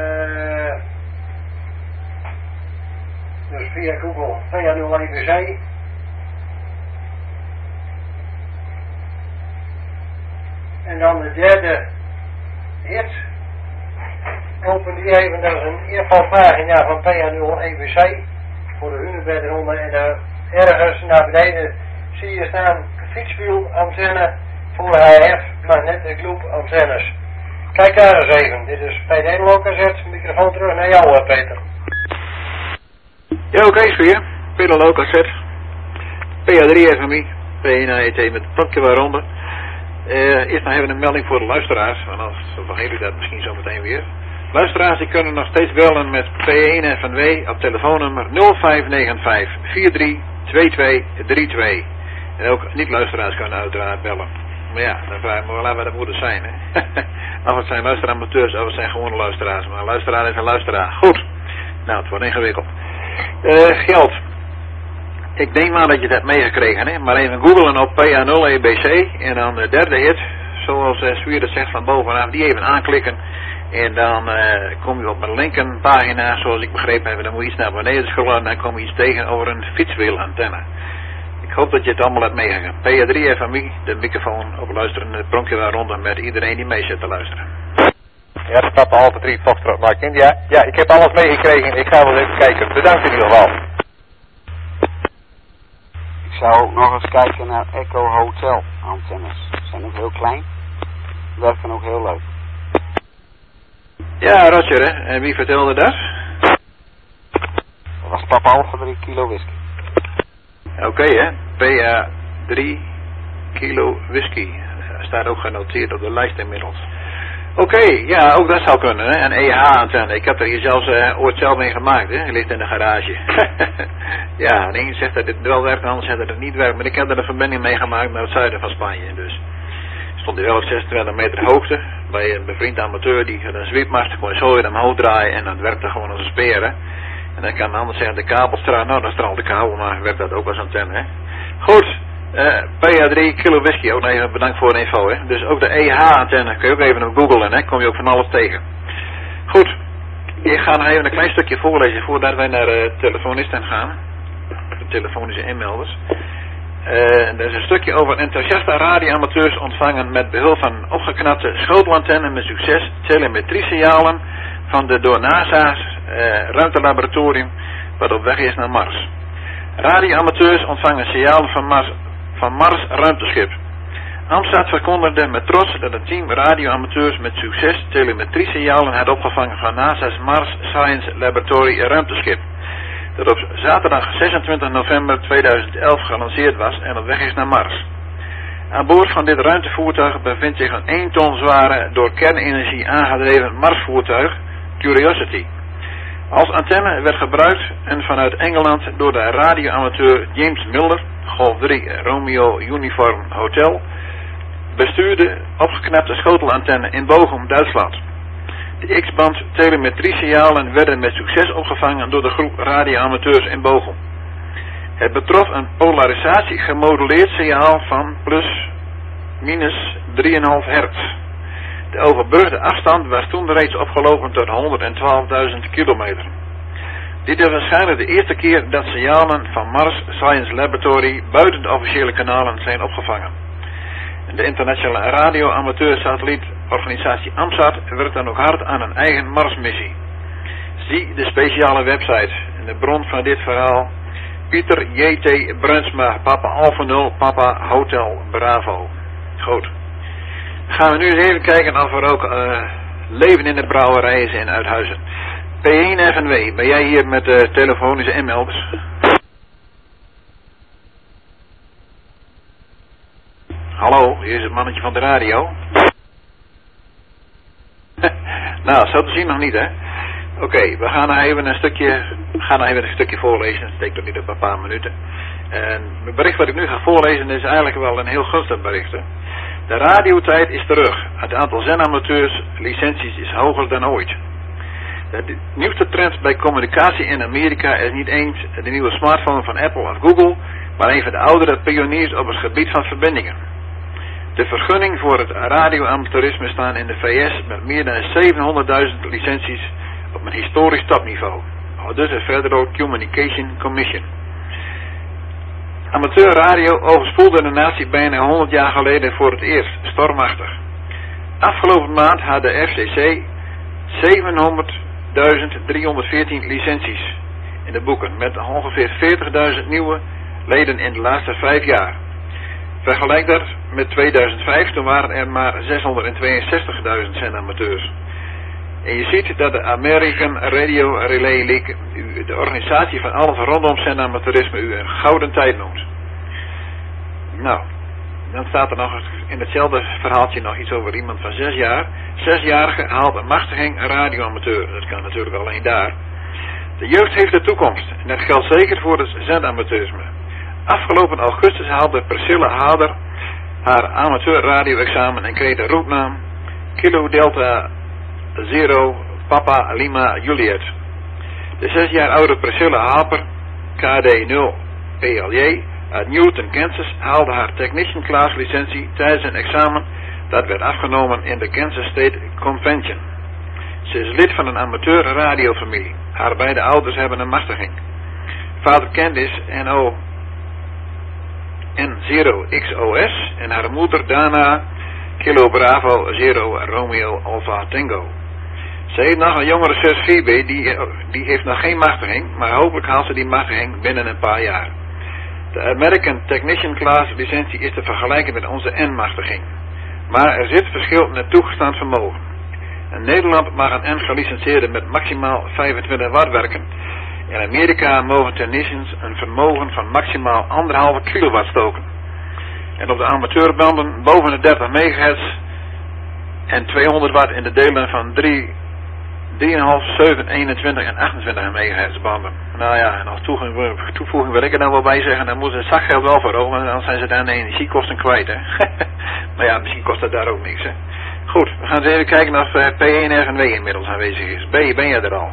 Speaker 2: dus via Google PA0 EBC. En dan de derde hit. Open die even, dat is een invalpagina van PA0 EBC voor de hunebedronden. En daar ergens naar beneden zie je staan fietswielantenne voor HF magnetic loop antennes. Kijk daar eens even. Dit is PD Lokazet. Microfoon terug naar jou, Peter.
Speaker 1: Ja, oké, sfeer. PD Lokazet. PA3 FMI. P1AET met een pakje waaronder. Eerst nog even een melding voor de luisteraars, want anders vergeet u dat misschien zo meteen weer. Luisteraars die kunnen nog steeds bellen met P1 FNW op telefoonnummer 0595 432232. En ook niet-luisteraars kunnen uiteraard bellen. Maar ja, dan vraag ik me wel aan wat dat moet zijn. Hè? Of het zijn luisteramateurs of het zijn gewone luisteraars. Maar een luisteraar is een luisteraar. Goed. Nou, het wordt ingewikkeld. Geld. Ik denk maar dat je het hebt meegekregen, hè? Maar even googlen op PA0 EBC en dan de derde hit, zoals Sfeer dat zegt van bovenaf, die even aanklikken en dan kom je op een linkerpagina, zoals ik begrepen heb, dan moet je iets naar beneden scrollen en dan kom je iets tegen over een fietswielantenne. Ik hoop dat je het allemaal hebt meegekregen. PA3 FMI, de microfoon op luisteren, het pronkje daar rond met iedereen die mee zit te luisteren.
Speaker 5: Ja, de Papa Alpha 3 Foxtrot Mike India. Ja, ik heb alles meegekregen, ik ga wel even kijken. Bedankt in ieder geval.
Speaker 6: Ik zou ook nog eens kijken naar Echo Hotel antennes. Ze zijn ook heel klein. Werken ook heel leuk.
Speaker 1: Ja, Roger, hè. En wie vertelde dat?
Speaker 6: Dat was Papa Alpha 3 kilo whisky.
Speaker 1: Oké, hè. PA 3 kilo whisky. Staat ook genoteerd op de lijst inmiddels. Oké, ja, ook dat zou kunnen, hè. Een EH-antenne. Ik heb er hier zelfs ooit zelf mee gemaakt, hè. Die ligt in de garage. Ja, de een zegt dat het wel werkt, de ander zegt dat het niet werkt. Maar ik heb er een verbinding mee gemaakt naar het zuiden van Spanje. Dus stond hij wel op 26 meter hoogte. Bij een bevriend amateur die had een zwiepmast. Kon je zo weer omhoog draaien en dat werkte gewoon als een speer, hè. En dan kan de ander zeggen, de kabel straalt. Nou, dan straalt de kabel, maar werkt dat ook als antenne, hè. Goed. PA3 kilo whisky, ook nog even bedankt voor de info, hè. Dus ook de EH-antenne kun je ook even op googlen, hè. Kom je ook van alles tegen. Goed, ik ga nog even een klein stukje voorlezen voordat wij naar de telefonisten gaan. De telefonische inmelders. Er is een stukje over enthousiaste radioamateurs ontvangen met behulp van opgeknapte schotelantennen met succes telemetriesignalen van de door NASA's ruimtelaboratorium wat op weg is naar Mars. Radioamateurs ontvangen signalen van Mars ruimteschip. Amstrad verkondigde met trots dat een team radioamateurs met succes telemetriesignalen had opgevangen van NASA's Mars Science Laboratory ruimteschip. Dat op zaterdag 26 november 2011 gelanceerd was en op weg is naar Mars. Aan boord van dit ruimtevoertuig bevindt zich een 1 ton zware, door kernenergie aangedreven Marsvoertuig, Curiosity. Als antenne werd gebruikt en vanuit Engeland door de radioamateur James Miller, Golf 3 Romeo Uniform Hotel, bestuurde opgeknapte schotelantenne in Bochum, Duitsland. De X-band telemetriesignalen werden met succes opgevangen door de groep radioamateurs in Bochum. Het betrof een polarisatie gemoduleerd signaal van plus minus 3,5 hertz. De overbrugde afstand was toen reeds opgelopen tot 112.000 kilometer. Dit is waarschijnlijk de eerste keer dat signalen van Mars Science Laboratory buiten de officiële kanalen zijn opgevangen. De internationale radioamateursatelietorganisatie AMSAT werkt dan ook hard aan een eigen Marsmissie. Zie de speciale website. En de bron van dit verhaal: Pieter J.T. Brunsma, Papa Alpha 0, Papa Hotel Bravo. Goed. Gaan we nu eens even kijken of er ook leven in de brouwerij is in Uithuizen. P1 FNW, ben jij hier met de telefonische inmelders? Hallo, hier is het mannetje van de radio. Nou, zo te zien nog niet, hè. Oké, we gaan nou even een stukje voorlezen. Dat steekt nog niet op een paar minuten. En het bericht wat ik nu ga voorlezen is eigenlijk wel een heel gunstig bericht. Hè? De radiotijd is terug. Het aantal zendamateurs licenties is hoger dan ooit. De nieuwste trend bij communicatie in Amerika is niet eens de nieuwe smartphone van Apple of Google, maar een van de oudere pioniers op het gebied van verbindingen. De vergunning voor het radioamateurisme staan in de VS met meer dan 700.000 licenties op een historisch topniveau. Dus de Federal Communication Commission. Amateurradio overspoelde de natie bijna 100 jaar geleden voor het eerst, stormachtig. Afgelopen maand had de FCC 700.314 licenties in de boeken, met ongeveer 40.000 nieuwe leden in de laatste 5 jaar. Vergelijk dat met 2005, toen waren er maar 662.000 zendamateurs. En je ziet dat de American Radio Relay League, de organisatie van alles rondom zendamateurisme, u een gouden tijd noemt. Nou, dan staat er nog in hetzelfde verhaaltje nog iets over iemand van 6 jaar. 6-jarige haalt een machtiging een radioamateur. Dat kan natuurlijk alleen daar. De jeugd heeft de toekomst. En dat geldt zeker voor het zendamateurisme. Afgelopen augustus haalde Priscilla Hader haar amateurradio-examen en kreeg de roepnaam Kilo Delta Zero Papa Lima Juliet. De 6 jaar oude Priscilla Haper, KD0 PLJ, uit Newton, Kansas, haalde haar Technician Class licentie tijdens een examen dat werd afgenomen in de Kansas State Convention. Ze is lid van een amateur radiofamilie. Haar beide ouders hebben een machtiging. Vader Candice N0XOS en haar moeder Dana Kilo Bravo Zero Romeo Alpha Tango. Ze heeft nog een jongere zus Phoebe, die heeft nog geen machtiging, maar hopelijk haalt ze die machtiging binnen een paar jaar. De American Technician Class licentie is te vergelijken met onze N-machtiging. Maar er zit verschil in het toegestaan vermogen. In Nederland mag een N-gelicenseerde met maximaal 25 watt werken. In Amerika mogen technicians een vermogen van maximaal 1,5 kilowatt stoken. En op de amateurbanden boven de 30 megahertz en 200 watt in de delen van 3,5, 7, 21 en 28 megahertz banden. Nou ja, en als toevoeging wil ik er dan wel bij zeggen, dan moeten ze het zakgeld wel verhogen, want anders zijn ze dan de energiekosten kwijt, hè. Maar ja, misschien kost dat daar ook niks, hè. Goed, we gaan eens even kijken of P1FNW inmiddels aanwezig is. B, ben jij er al?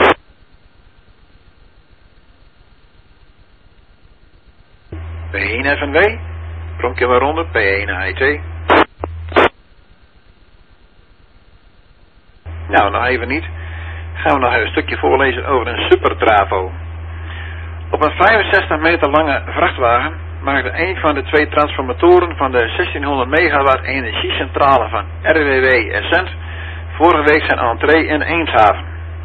Speaker 1: P1FNW? Pronkje maar ronder, P1HIT. Nou, nog even niet. Gaan we nog even een stukje voorlezen over een supertravo. Op een 65 meter lange vrachtwagen maakte een van de 2 transformatoren van de 1600 megawatt energiecentrale van RWW Essent vorige week zijn entree in Eemshaven.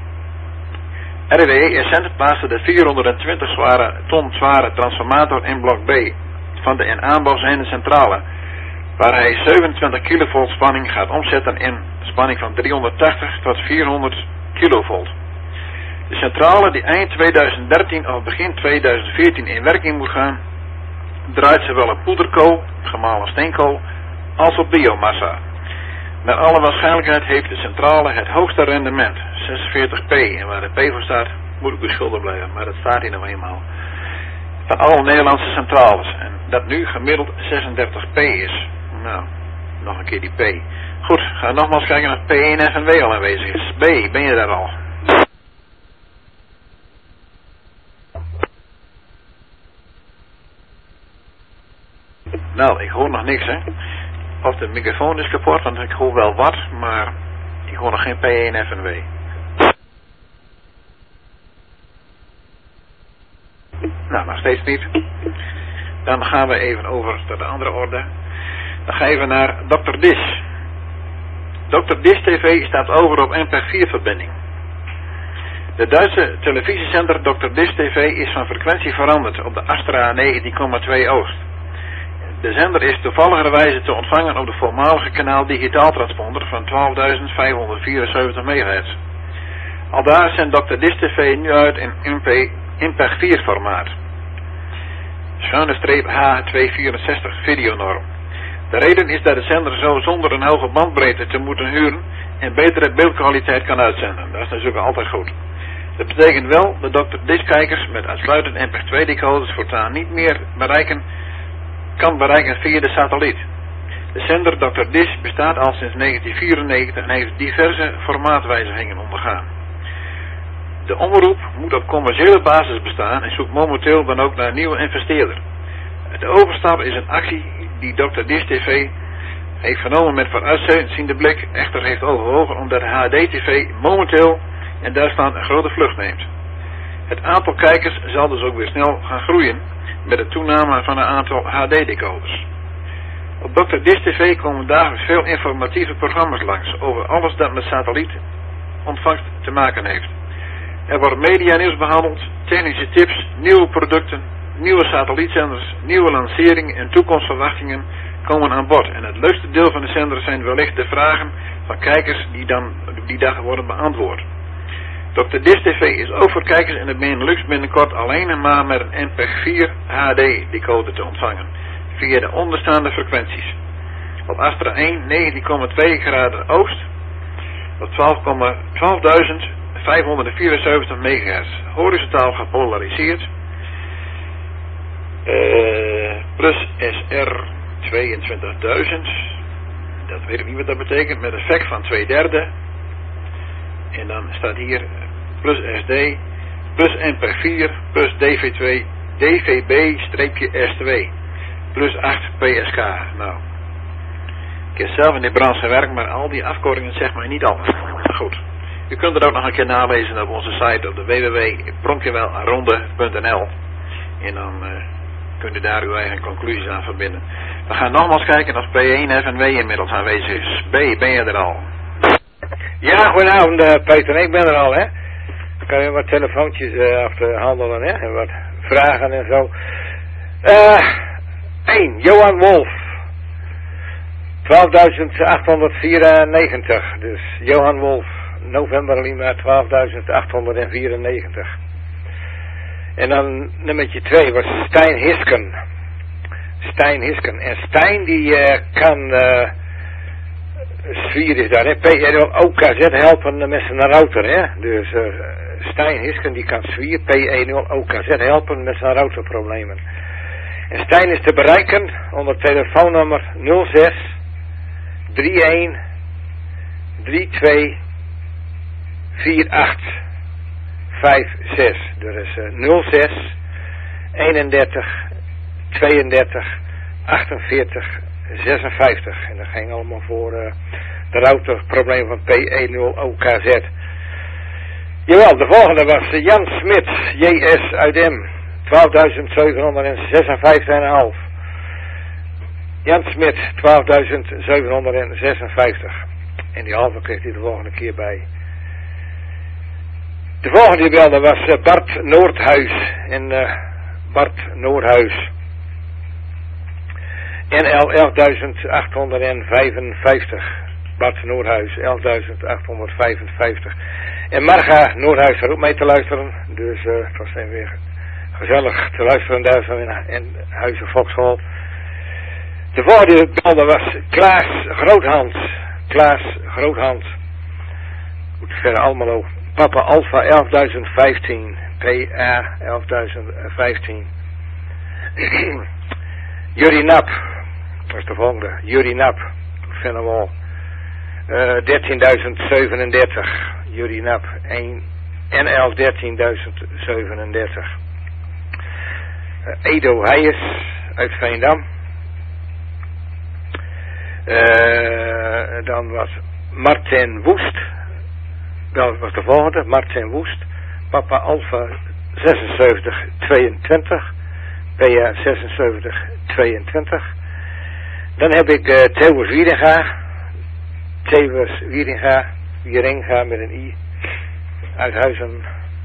Speaker 1: RWE Essent plaatste de 420 ton zware transformator in blok B van de in aanbouw zijnde centrale, waar hij 27 kilovolt spanning gaat omzetten in spanning van 380 tot 400 kilovolt. De centrale, die eind 2013 of begin 2014 in werking moet gaan, draait zowel op poederkool, gemalen steenkool, als op biomassa. Naar alle waarschijnlijkheid heeft de centrale het hoogste rendement, 46p, en waar de P voor staat, moet ik beschuldigd blijven, maar dat staat hier nou eenmaal, van alle Nederlandse centrales, en dat nu gemiddeld 36p is. Nou, nog een keer die P. Goed, gaan we nogmaals kijken of P1FNW al aanwezig is. B, ben je daar al? Nou, ik hoor nog niks, hè. Of de microfoon is kapot, want ik hoor wel wat, maar ik hoor nog geen P1FNW. Nou, nog steeds niet. Dan gaan we even over tot de andere orde. Dan gaan we even naar Dr. Dis. Dr. Dis TV staat over op MPEG-4-verbinding. De Duitse televisiezender Dr. Dis TV is van frequentie veranderd op de Astra 19,2 Oost. De zender is toevalligerwijze te ontvangen op de voormalige kanaal digitaal transponder van 12.574 MHz. Aldaar zendt Dr. Dis TV nu uit in MPEG-4 formaat. /H264 videonorm. De reden is dat de zender zo zonder een hoge bandbreedte te moeten huren en betere beeldkwaliteit kan uitzenden. Dat is natuurlijk altijd goed. Dat betekent wel dat Dr. Dish-kijkers met uitsluitend MP2-decoders voortaan niet meer kan bereiken via de satelliet. De zender Dr. Dish bestaat al sinds 1994 en heeft diverse formaatwijzigingen ondergaan. De omroep moet op commerciële basis bestaan en zoekt momenteel dan ook naar een nieuwe investeerder. De overstap is een actie die Dr. Dish TV heeft genomen met vooruitziende blik, echter heeft overwogen omdat HD-TV momenteel in Duitsland een grote vlucht neemt. Het aantal kijkers zal dus ook weer snel gaan groeien met de toename van een aantal HD-decoders. Op Dr. Dish TV komen dagelijks veel informatieve programma's langs over alles dat met satellietontvangst te maken heeft. Er wordt medianieuws behandeld, technische tips, nieuwe producten, nieuwe satellietzenders, nieuwe lanceringen en toekomstverwachtingen komen aan bod. En het leukste deel van de zender zijn wellicht de vragen van kijkers die dag worden beantwoord. Dr. Dish TV is ook voor kijkers in de Benelux binnenkort alleen maar met een MP4 HD decoder te ontvangen, via de onderstaande frequenties. Op Astra 1 19,2 graden oost, op 12.574 MHz, horizontaal gepolariseerd, plus SR 22.000, dat weet ik niet wat dat betekent, met een effect van 2/3, en dan staat hier plus SD, plus MP4, plus DVB-S2, plus 8 PSK. Nou, ik heb zelf in de branche gewerkt, maar al die afkortingen zegt mij niet alles. Goed, u kunt het ook nog een keer nalezen op onze site op de www.pronkjewelronde.nl en dan kunt u daar uw eigen conclusies aan verbinden. We gaan nogmaals kijken of P1 FNW inmiddels aanwezig is. B, ben je er al?
Speaker 7: Ja, goedenavond Peter, ik ben er al, hè. Ik kan je wat telefoontjes afhandelen, hè, en wat vragen en zo. 1, Johan Wolf. 12.894, dus Johan Wolf, november Lima 12.894. En dan nummertje 2 was Stijn Hisken. En Stijn die kan... Svier is daar, hè. P10OKZ helpen met zijn router, hè. Dus Stijn Hisken die kan Svier P10OKZ helpen met zijn routerproblemen. En Stijn is te bereiken onder telefoonnummer 06 31 32 48 56. Dus 06 31 32 48 56. En dat ging allemaal voor de routerprobleem van P10OKZ. Jawel, de volgende was Jan Smit, JS uit M. 12.756,5. Jan Smit, 12.756. En die halve kreeg hij de volgende keer bij. De volgende die belde was Bart Noordhuis. En Bart Noordhuis. NL 11.855. Bart Noordhuis, 11.855. En Marga Noordhuis er ook mee te luisteren. Dus het was dan weer gezellig te luisteren daar zo in Huizen Vauxhall. De volgende belde was Klaas Groothand. Goed verder Almelo. Papa Alpha 11.015. PA 11.015. Jury Nap. Dat is de volgende. Jury Nap. Vennemal. 13.037. Jury Nap. 1 NL 13.037. Edo Heijers uit Veendam. Dan was Martin Woest. Dat was de volgende. Martin Woest. Papa Alpha 7622. PA 7622. Dan heb ik Theo Wieringa met een I. Uit Huizen.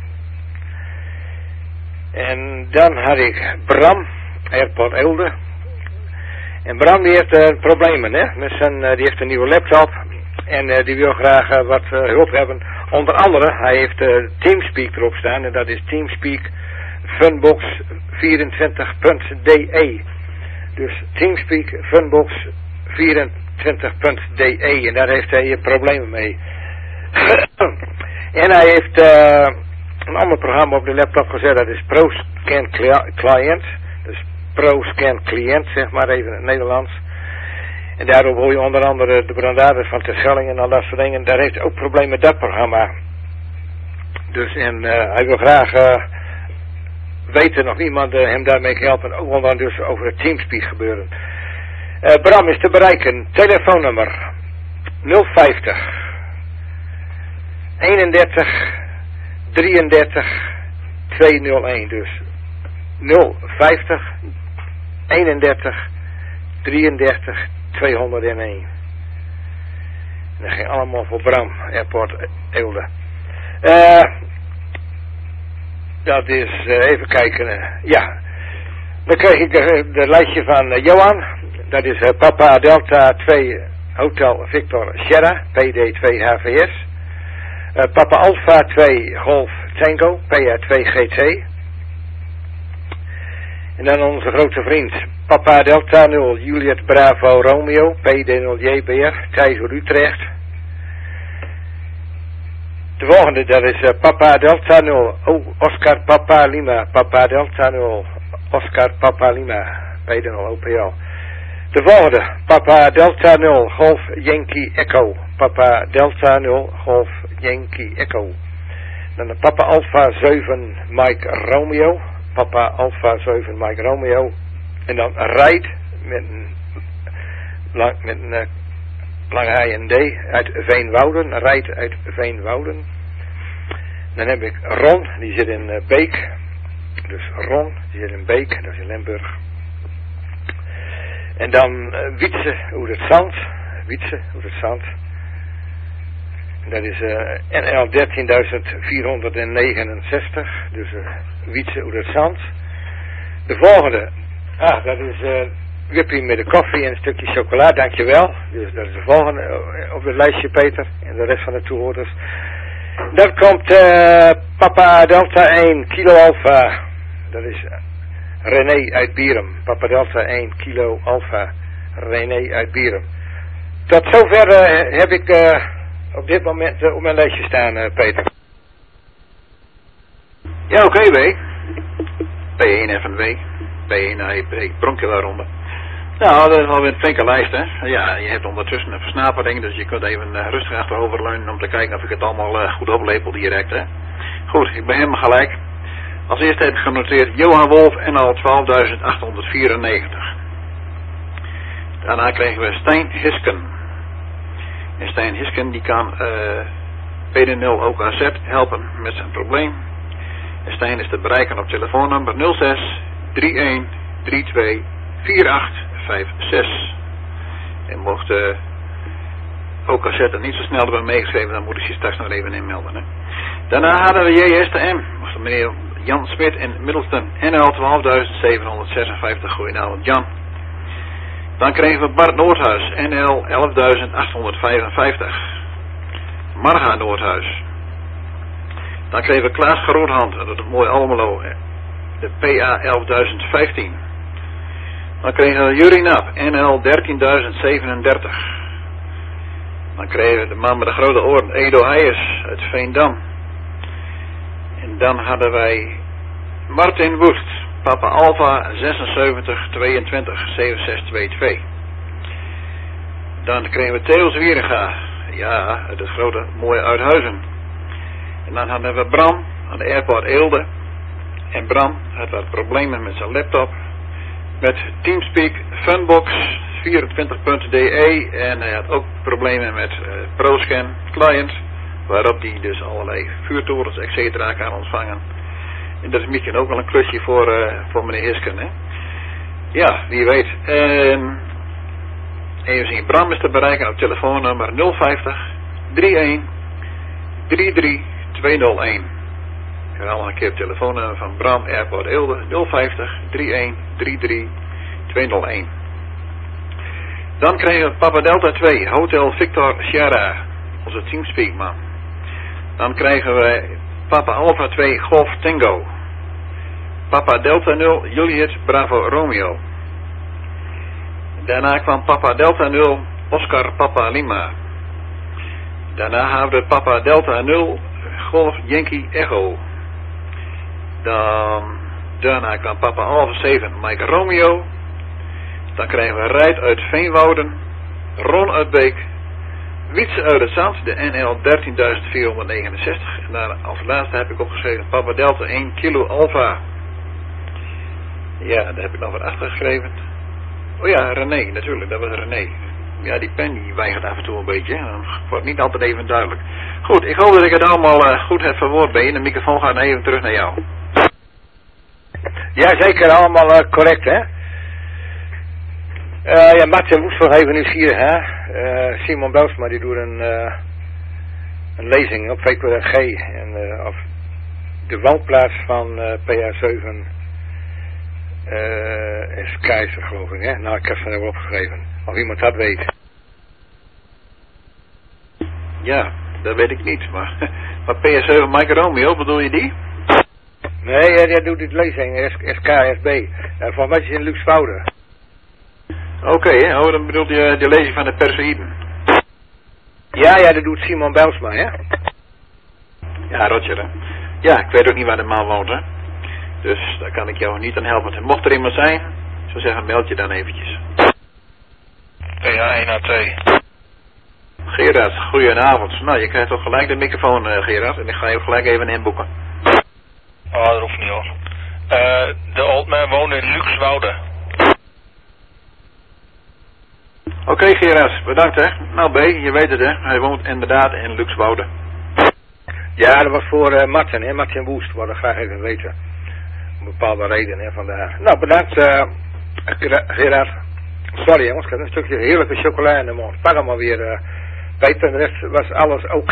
Speaker 7: En dan had ik Bram, Airport Eelde. En Bram die heeft problemen, hè. Die heeft een nieuwe laptop. En die wil graag wat hulp hebben. Onder andere, hij heeft Teamspeak erop staan. En dat is Teamspeak Funbox 24.de. Dus Teamspeak Funbox 24.de. 24.de en daar heeft hij problemen mee. En hij heeft een ander programma op de laptop gezet, dat is ProScan Client. Dus ProScan Client, zeg maar even in het Nederlands. En daardoor hoor je onder andere de brandades van Terschelling en al dat soort dingen. Daar heeft hij ook problemen met dat programma. Dus en hij wil graag weten of iemand hem daarmee kan helpen. Ook wel dan dus over het Teamspeak gebeuren. Bram is te bereiken. Telefoonnummer 050 31 33 201. Dus 050 31 33 201. En dat ging allemaal voor Bram, Airport Eelde. Dat is, even kijken, ja. Dan kreeg ik de lijstje van Johan. Dat is Papa Delta 2 Hotel Victor Sierra, PD2 HVS. Papa Alpha 2 Golf Tango, PA2 GT. En dan onze grote vriend Papa Delta 0 Juliet Bravo Romeo, PD0 JBR, Thijs Utrecht. De volgende, dat is Papa Delta 0 Oscar Papa Lima, Papa Delta 0 Oscar Papa Lima, PD0 OPL. De volgende, Papa Delta 0 Golf Yankee Echo, Papa Delta 0 Golf Yankee Echo. Dan de Papa Alpha 7 Mike Romeo, Papa Alpha 7 Mike Romeo. En dan rijdt met een lange IND uit Veenwouden, rijdt uit Veenwouden. Dan heb ik Ron, die zit in Beek. Dus Ron, die zit in Beek, dat is in Limburg. En dan Wietse Oer het Zand. Wietse Oer het Zand. Dat is NL 13.469. Dus Wietse Oer het Zand. De volgende. Dat is Wippie met de koffie en een stukje chocola. Dankjewel. Dus dat is de volgende op het lijstje, Peter. En de rest van de toehoorders. Dan komt Papa Delta 1 Kilo Alpha. Dat is René uit Bierum. Papa Delta 1 Kilo Alpha. René uit Bierum. Tot zover heb ik op dit moment op mijn lijstje staan, Peter.
Speaker 1: Ja, oké, W. P1 FNW. P1 AEP bronchiolaronde. Nou, dat is alweer een flinke lijst, hè. Ja, je hebt ondertussen een versnapering, dus je kunt even rustig achteroverleunen om te kijken of ik het allemaal goed oplepel direct, hè. Goed, ik ben helemaal gelijk. Als eerste heb ik genoteerd Johan Wolf NL 12.894. Daarna kregen we Stijn Hisken. En Stijn Hisken die kan PD0 OKZ helpen met zijn probleem. En Stijn is te bereiken op telefoonnummer 06 31 32 4856. En mocht OKZ er niet zo snel hebben meegeschreven, dan moet ik je straks nog even inmelden. Hè. Daarna hadden we JSTM, was de meneer Jan Smit in Middelstum, NL 12.756. Goedenavond Jan. Dan kregen we Bart Noordhuis, NL 11.855. Marga Noordhuis. Dan kregen we Klaas Groenhand, dat is een mooi Almelo, de PA 11.015. Dan kregen we Jurie Nap, NL 13.037. Dan kregen we de man met de grote oren, Edo Heijers uit Veendam. En dan hadden wij Martin Woest, Papa Alpha 76 22 7622. Dan kregen we Theo Zwieringa, ja, het is grote mooie Uithuizen. En dan hadden we Bram aan de Airport Eelde. En Bram had wat problemen met zijn laptop. Met Teamspeak Funbox 24.de. En hij had ook problemen met ProScan Client. Waarop hij dus allerlei vuurtorens etc. kan ontvangen. En dat is misschien ook wel een klusje voor meneer Hisken. Hè? Ja, wie weet. Even zien. Bram is te bereiken op telefoonnummer 050 31 33 201. Ik ga nog een keer op telefoonnummer van Bram Airport Eelde 050 31 33 201. Dan kregen we Papa Delta 2 Hotel Victor Sierra, onze Teamspeak man. Dan krijgen we Papa Alpha 2 Golf Tango. Papa Delta 0 Juliet Bravo Romeo. Daarna kwam Papa Delta 0 Oscar Papa Lima. Daarna hebben we Papa Delta 0 Golf Yankee Echo. Daarna kan Papa Alpha 7 Mike Romeo. Dan krijgen we Rijd uit Veenwouden, Ron uit Beek, Wietse uit het Zand, de NL 13.469. En daar als laatste heb ik opgeschreven Papa Delta 1 Kilo Alpha. Ja, daar heb ik nog wat achter geschreven. Oh ja, René, natuurlijk, dat was René. Ja, die pen die weigert af en toe een beetje. Dat wordt niet altijd even duidelijk. Goed, ik hoop dat ik het allemaal goed heb verwoord bij je. De microfoon gaat even terug naar jou.
Speaker 7: Ja, zeker, allemaal correct, hè? Ja, Martin Woest nog even nieuwsgierig, hè? Simon Belsma, die doet een lezing op VQRG en of de woonplaats van PA7 is Keizer, geloof ik, hè? Nou, ik heb het even opgeschreven. Of iemand dat weet.
Speaker 1: Ja, dat weet ik niet, maar PA7 Mike Romeo, bedoel je die?
Speaker 7: Nee, jij doet dit lezing, SKSB. Van wat is in Luxwoude?
Speaker 1: Oké, dan bedoelt je de lezing van de Perseïden.
Speaker 7: Ja, dat doet Simon Belsma, hè?
Speaker 1: Ja, Roger, hè? Ja, ik weet ook niet waar de man woont, hè? Dus daar kan ik jou niet aan helpen. Mocht er iemand zijn, ik zou zeggen, meld je dan eventjes.
Speaker 5: PA1A2.
Speaker 1: Gerard, goedenavond. Nou, je krijgt toch gelijk de microfoon, Gerard. En ik ga je gelijk even inboeken.
Speaker 5: Oh, dat hoeft niet, hoor. De oldman woont in Luxwoude.
Speaker 1: Oké, Gerard, bedankt, hè. Nou, B, je weet het, hè. Hij woont inderdaad in Luxwoude.
Speaker 7: Ja, dat was voor Martin, hè. Martin Woest, wou dat graag even weten. Om bepaalde redenen, hè, vandaar. Nou, bedankt, Gerard. Sorry, jongens, ik heb een stukje heerlijke chocola in de mond. Pak hem maar weer, Peter, en de rest was alles OK.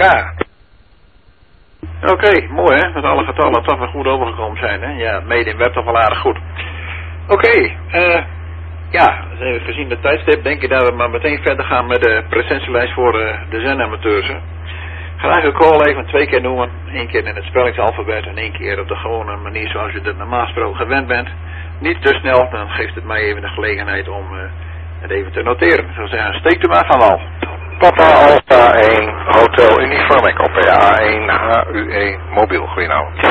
Speaker 1: Oké, mooi, hè. Dat alle getallen toch wel goed overgekomen zijn, hè. Ja, mede in web toch wel aardig goed. Oké, ja, gezien de tijdstip denk ik dat we maar meteen verder gaan met de presentielijst voor de zendamateurs. Graag een call even 2 keer noemen. 1 keer in het spellingsalfabet en 1 keer op de gewone manier zoals je dat normaal gesproken gewend bent. Niet te snel, dan geeft het mij even de gelegenheid om het even te noteren. Ik zou zeggen, steek er maar van wal.
Speaker 5: Papa Alpha 1 Hotel Uniform Echo PA1 HUE Mobiel, goedenavond.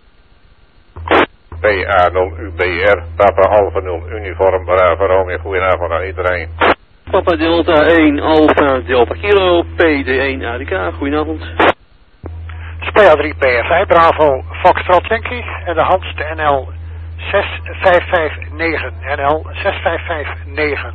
Speaker 5: PA0 UBR Papa Alpha 0 Uniform Bravo Romeo, goedenavond aan iedereen.
Speaker 8: Papa Delta 1 Alpha Delta Kilo PD1 ADK, goedenavond.
Speaker 2: Speler 3 PA5 Bravo Foxtrot Yankee en de Hans de NL 6559 NL 6559.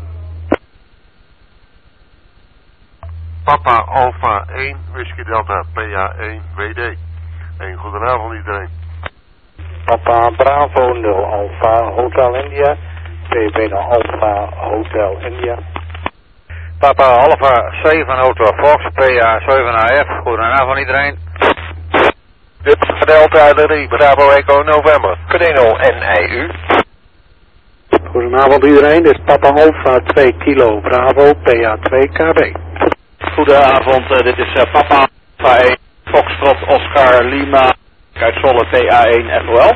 Speaker 9: Papa Alpha 1 Whisky Delta PA1 WD. Goedenavond iedereen.
Speaker 10: Papa Bravo 0 Alpha Hotel India, PB0 Alpha Hotel India.
Speaker 5: Papa Alpha 7 Hotel Fox PA7AF, goedenavond iedereen. Dit is Delta 3 Bravo Echo November, Cadeno NIU.
Speaker 10: Goedenavond iedereen, dit is Papa Alpha 2 Kilo Bravo PA2 KB.
Speaker 8: Goedenavond, dit is Papa Alpha 1 Foxtrot Oscar Lima uit Zwolle PA1 FOL.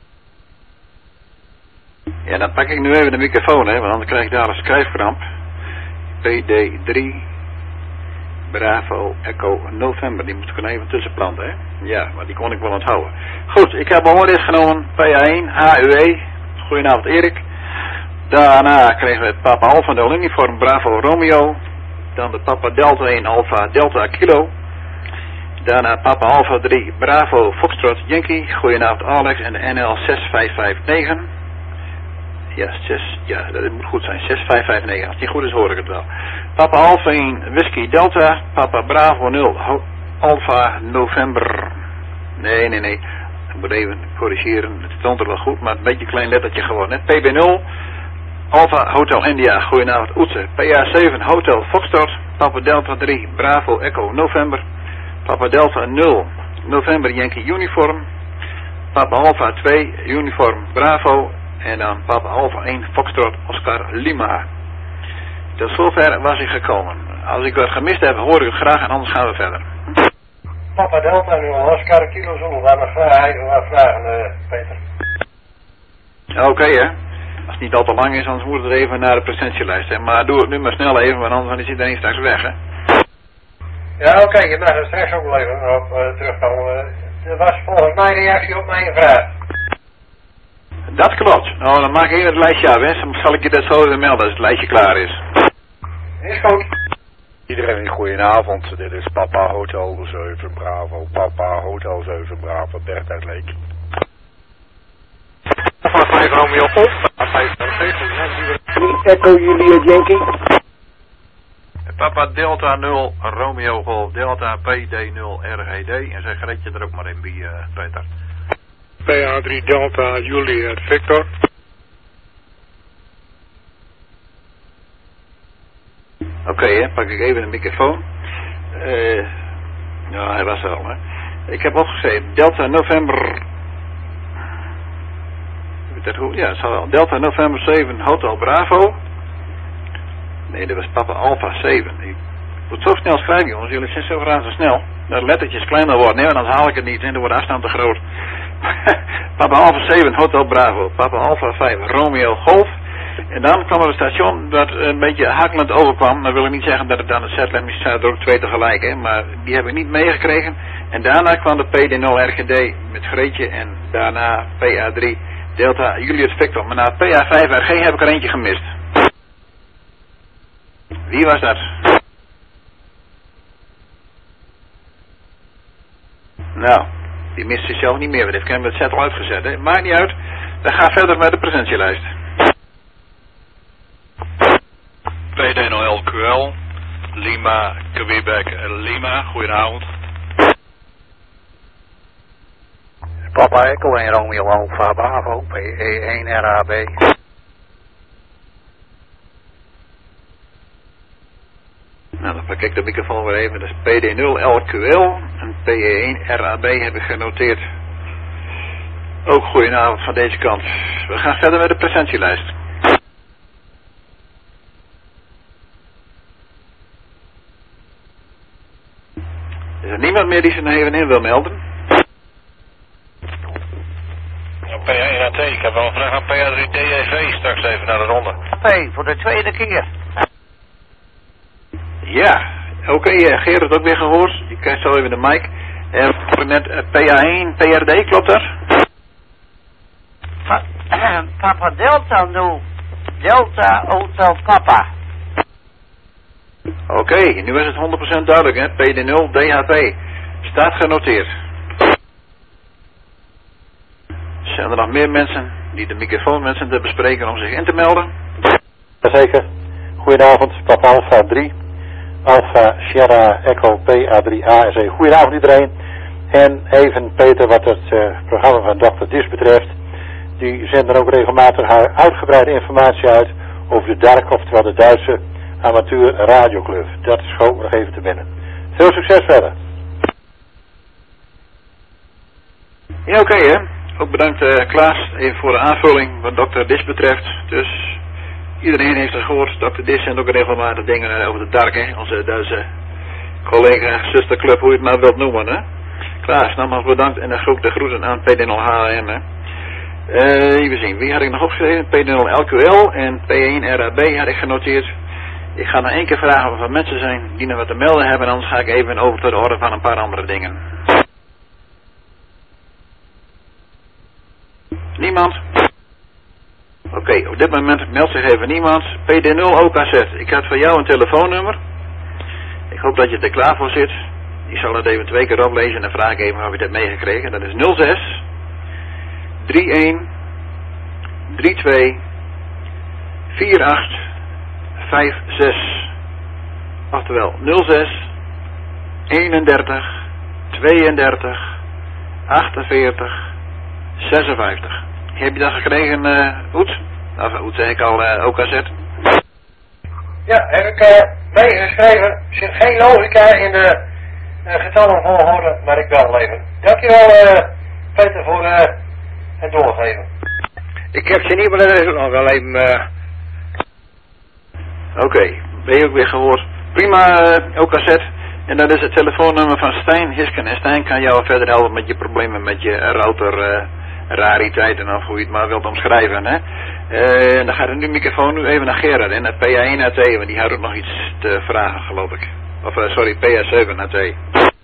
Speaker 1: Ja, dan pak ik nu even de microfoon, hè, want anders krijg ik daar een schrijfkramp. PD3 Bravo Echo November, die moet ik er even tussen planten, hè. Ja, maar die kon ik wel onthouden. Goed, ik heb behoorlijk genomen PA1 HUE. Goedenavond Erik. Daarna kregen we het Papa Alpha 0 Uniform Bravo Romeo. Dan de Papa Delta 1 Alpha Delta Kilo. Daarna Papa Alpha 3 Bravo Foxtrot Yankee. Goedenavond Alex en de NL 6559. Ja, dat moet goed zijn. 6559. Als het niet goed is hoor ik het wel. Papa Alpha 1 Whisky Delta. Papa Bravo 0 Alpha November. Nee. Ik moet even corrigeren. Het stond er wel goed, maar een beetje een klein lettertje gewoon. Hè? PB0 Alpha Hotel India. Goedenavond Oetse. PA7 Hotel Foxtrot. Papa Delta 3 Bravo Echo November. Papa Delta 0 November Yankee Uniform. Papa Alpha 2 Uniform Bravo. En dan Papa Alpha 1 Foxtrot Oscar Lima. Tot zover was ik gekomen. Als ik wat gemist heb, hoor ik het graag en anders gaan we verder.
Speaker 2: Papa Delta nu Oscar Kilo Zulu. Waar nog vragen, Peter?
Speaker 1: Oké, hè. Als het niet al te lang is, anders moet het even naar de presentielijst. Hè. Maar doe het nu maar snel even, want anders is iedereen straks weg. Hè.
Speaker 2: Ja, oké, je mag er straks ook wel even op terugkomen. Er was volgens mij reactie op mijn vraag.
Speaker 1: Dat klopt. Nou, dan maak ik even het lijstje af, hè. Dan zal ik je dat zo even melden als het lijstje klaar is.
Speaker 2: Is goed.
Speaker 11: Iedereen goedenavond, dit is Papa Hotel 7 Bravo, Papa Hotel 7 Bravo, Bert uit Leek.
Speaker 4: Van 5 Romeo op.
Speaker 10: Echo Juliet Yankee.
Speaker 1: Papa Delta 0 Romeo Golf Delta PD0 RGD en zeg Gretje er ook maar in bij Peter.
Speaker 10: PA3 Delta Juliet Victor.
Speaker 1: Oké, pak ik even de microfoon. Ja, hij was er al, hè. Ik heb opgeschreven Delta November. Ja, het zal wel. Delta November 7 Hotel Bravo. Nee, dat was Papa Alpha 7. Ik moet zo snel schrijven, jongens. Jullie zijn zo graag zo snel. Dat lettertjes kleiner worden. Nee, want dan haal ik het niet. En dan wordt de afstand te groot. Papa Alpha 7 Hotel Bravo. Papa Alpha 5 Romeo Golf. En dan kwam er een station dat een beetje hakkelend overkwam. Dan wil ik niet zeggen dat het dan de setlemmings zijn er ook 2 tegelijk, hè. Maar die heb ik niet meegekregen. En daarna kwam de PD0 RGD met Greetje. En daarna PA3 Delta Julius Victor. Maar na PA5 RG heb ik er eentje gemist. Wie was dat? Nou, die mist zichzelf niet meer. Want heeft hem het set al uitgezet, hè. Maakt niet uit. We gaan verder met de presentielijst.
Speaker 12: PD0LQL, Lima, Quebec, Lima, goedenavond.
Speaker 13: Papa Echo en Romeo Alpha Bravo, PE1 RAB.
Speaker 1: Nou, dan pak ik de microfoon weer even. Dat is PD0LQL en PE1 RAB heb ik genoteerd. Ook goedenavond van deze kant. We gaan verder met de presentielijst. Is er niemand meer die zich even in wil melden?
Speaker 12: PA1AT, ik heb wel een vraag aan PA3 DEV straks even naar de ronde.
Speaker 3: Hey, voor de tweede keer.
Speaker 1: Ja, oké, Gerard ook weer gehoord. Je krijgt zo even de mic. Net PA1, PRD, klopt dat?
Speaker 3: Papa Delta 0, Delta Hotel Papa.
Speaker 1: Oké, nu is het 100% duidelijk, hè. PD0 DHP. Staat genoteerd. Zijn er nog meer mensen die de microfoon wensen te bespreken om zich in te melden?
Speaker 14: Jazeker. Goedenavond, Papa Alpha 3. Alpha Sierra Echo PA3 ASE. Goedenavond iedereen. En even Peter wat het programma van Dr. Dis betreft. Die zenden ook regelmatig haar uitgebreide informatie uit over de DARK, oftewel de Duitse Amateur Radioclub. Dat is gewoon nog even te binnen. Veel succes verder.
Speaker 1: Ja, oké, hè. Ook bedankt Klaas even voor de aanvulling wat Dr. Dis betreft. Dus iedereen heeft het gehoord. Dr. Dis zendt ook regelmatig dingen over de DARK, hè. Onze Duitse collega, zusterclub, hoe je het maar wilt noemen, hè. Klaas, nogmaals bedankt en dan ook de groeten aan PD0HM, hè. Even zien, wie had ik nog opgeschreven? PD0LQL en P1 RAB had ik genoteerd. Ik ga nog 1 keer vragen of er mensen zijn die nog wat te melden hebben, anders ga ik even over tot de orde van een paar andere dingen. Niemand? Oké, op dit moment meldt zich even niemand. PD0 OKZ, ik had voor jou een telefoonnummer. Ik hoop dat je er klaar voor zit. Ik zal het even 2 keer oplezen en dan vraag ik even of je het hebt meegekregen. Dat is 06 31 32 48 56. Oftewel 06 31 32 48 56. Heb je dat gekregen, Oet? Of Oet zeg ik al, OKZ?
Speaker 2: Ja, heb ik meegeschreven. Er zit geen logica in de getallenvolgorde, maar ik bel even. Dankjewel, Peter, voor het doorgeven.
Speaker 7: Ik heb ze niet, maar dat is ook nog wel even...
Speaker 1: Oké, ben je ook weer gehoord. Prima, OKZ. En dat is het telefoonnummer van Stijn, Hisken. En Stijn kan jou verder helpen met je problemen met je router rariteiten of hoe je het maar wilt omschrijven. Hè? Dan gaat de microfoon nu even naar Gerard en naar PA1AT, want die had ook nog iets te vragen, geloof ik. Of sorry, PA7AT.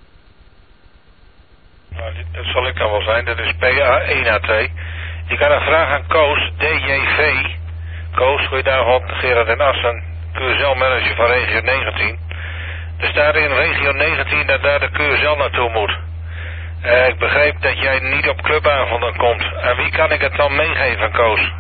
Speaker 12: Nou, dat zal ik dan wel zijn, dat is PA1AT. Je kan een vraag aan Koos, DJV. Koos, goeiedag, Gerard en Assen, QSL-manager van regio 19. Er staat in regio 19 dat daar de QSL naartoe moet. Ik begreep dat jij niet op clubavonden komt. Aan wie kan ik het dan meegeven, Koos?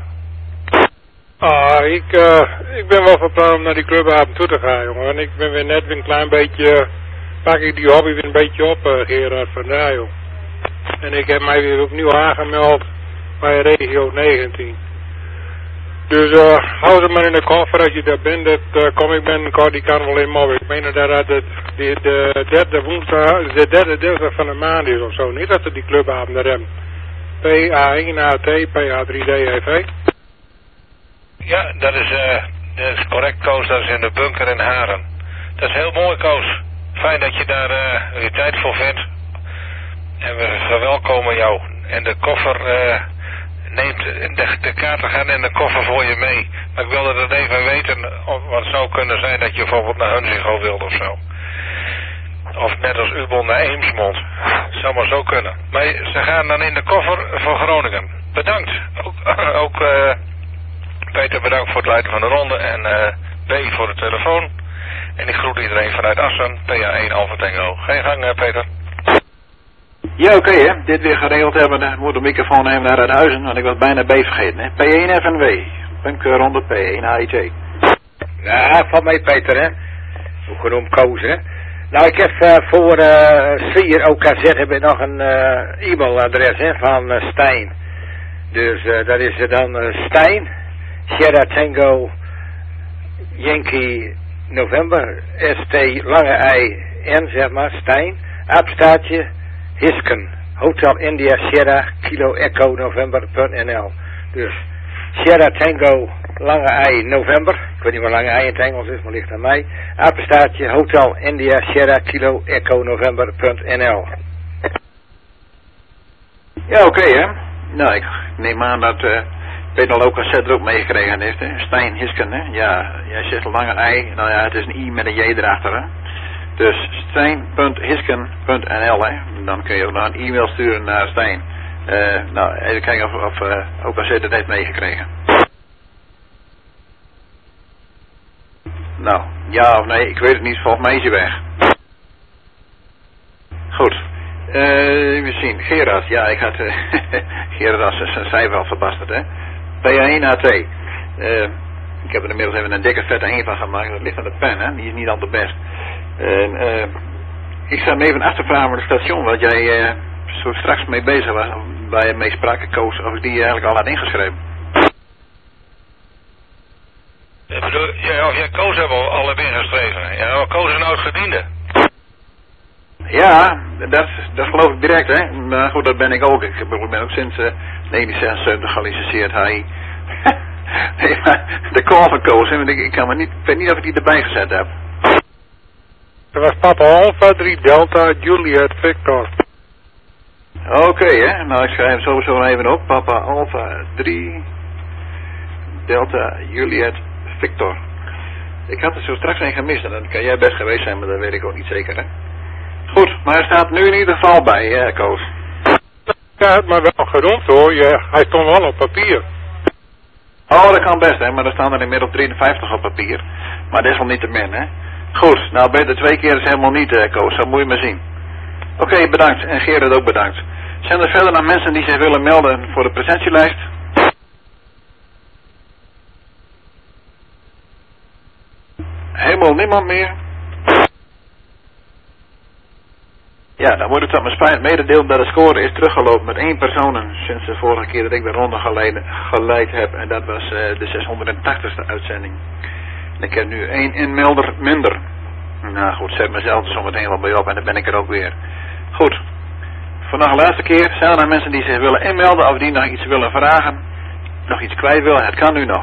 Speaker 10: Ik ben wel van plan om naar die clubavond toe te gaan, jongen. En ik ben weer net weer een klein beetje, pak ik die hobby weer een beetje op, Gerard, vandaar, joh. En ik heb mij weer opnieuw aangemeld bij regio 19. Dus hou ze maar in de koffer als je daar bent. Kom ik binnenkort, die kan wel in mooi. Ik meen dat het de derde woensdag, de derde dinsdag van de maand is of zo. Niet dat ze die clubavond er hebben. PA1AT, PA3DEV.
Speaker 12: Ja, dat is correct, Koos. Dat is in de bunker in Haren. Dat is heel mooi, Koos. Fijn dat je daar je tijd voor vindt. En we verwelkomen jou. En de koffer, de kaarten gaan in de koffer voor je mee. Maar ik wilde dat even weten, want het zou kunnen zijn dat je bijvoorbeeld naar Hunsingo wilt of zo. Of net als Ubon naar Eemsmond. Zou maar zo kunnen. Maar ze gaan dan in de koffer voor Groningen. Bedankt. Ook Peter, bedankt voor het leiden van de ronde. En B voor de telefoon. En ik groet iedereen vanuit Assen. PA1 Alpha Tango. Ga je gang, Peter.
Speaker 1: Ja, oké, hè. Dit weer geregeld hebben. Dan moet de microfoon even naar het huizen, want ik was bijna B vergeten, hè. P1 FNW. Bunkronde P1 AIT.
Speaker 7: Ja, van mij Peter, hè. Hoe genoemd Koos, hè. Nou, ik heb voor Slier OKZ heb ik nog een e-mailadres, hè, van Stijn. Dus dat is dan Stijn, Sierra Tango, Yankee November, ST Lange I N, zeg maar, Stijn, apenstaartje, Hisken, Hotel India Sierra, Kilo Echo November.nl. Dus Sierra Tango Lange I November, ik weet niet wat Lange I in het Engels is, maar ligt aan mij. Apenstaartje Hotel India Sierra Kilo Echo November.nl.
Speaker 1: Ja, oké, hè. Nou, ik neem aan dat Peter OKZ er ook meegekregen heeft, hè. Stijn Hisken, hè. Ja, jij zegt Lange I, nou ja, het is een I met een J erachter, hè. Dus stijn.hisken.nl, hè. Dan kun je ook nog een e-mail sturen naar Stijn. Nou, even kijken of OKZ het heeft meegekregen. Nou, ja of nee, ik weet het niet, volgens mij is hij weg. Goed. We zien, Gerard, ja, ik had Gerard als zijn cijfer al verbasterd, hè. PA1AT. Ik heb er inmiddels even een dikke vette 1 van gemaakt, dat ligt aan de pen, hè, die is niet al te best. Ik zou hem even achtervragen voor het station, wat jij zo straks mee bezig was, waar je mee sprak, Koos, of ik die eigenlijk al had ingeschreven.
Speaker 12: Ik bedoel, of jij Koos al hebt ingeschreven. Ja, maar Koos is een oud-gediende.
Speaker 1: Ja, dat geloof ik direct, hè. Maar goed, dat ben ik ook. Ik ben ook sinds 1976 gelicenseerd HI. Nee, maar de call van Koos, hè, ik weet niet of ik die erbij gezet heb.
Speaker 10: Dat was Papa Alpha 3 Delta Juliet Victor.
Speaker 1: Oké, hè. Nou, ik schrijf hem sowieso even op. Papa Alpha 3 Delta Juliet Victor. Ik had er zo straks een gemist en dan kan jij best geweest zijn, maar dat weet ik ook niet zeker, hè. Goed, maar hij staat nu in ieder geval bij, Koos.
Speaker 10: Ja, het maar wel genoemd hoor. Hij stond wel op papier.
Speaker 1: Oh, dat kan best, hè, maar er staan er inmiddels 53 op papier. Maar desalniettemin, hè. Goed, nou beter 2 keer is helemaal niet, Koos, dat moet je maar zien. Oké, bedankt. En Gerard ook bedankt. Zijn er verder nog mensen die zich willen melden voor de presentielijst? Helemaal niemand meer? Ja, dan wordt het tot mijn spijt mededeeld dat de score is teruggelopen met 1 persoon sinds de vorige keer dat ik de ronde geleid heb. En dat was de 680ste uitzending. En ik heb nu 1 inmelder minder. Nou goed, zet mezelf er zo meteen wel bij op en dan ben ik er ook weer. Goed. Voor nog een laatste keer, zijn er nog mensen die zich willen inmelden of die nog iets willen vragen? Nog iets kwijt willen? Het kan nu nog.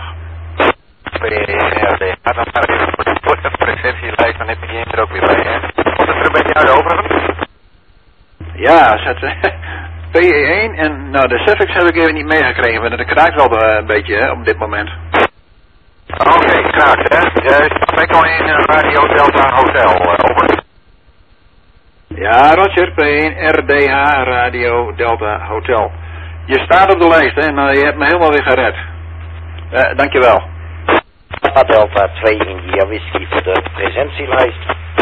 Speaker 3: Ga dan maar even voor de presentielijst, dan heb je die er ook weer bij, hè. Komt het er een beetje uit overigens?
Speaker 1: Ja, PE1 en nou de suffix heb ik even niet meegekregen, want het kraakt wel een beetje hè, op dit moment.
Speaker 4: Oké, kraakt hè. Juist. Echo 1 Radio Delta Hotel, over.
Speaker 1: Ja, Roger, P1 RDH Radio Delta Hotel. Je staat op de lijst hè, nou je hebt me helemaal weer gered. Dankjewel.
Speaker 15: Papa Delta 2 India Whisky voor de presentielijst.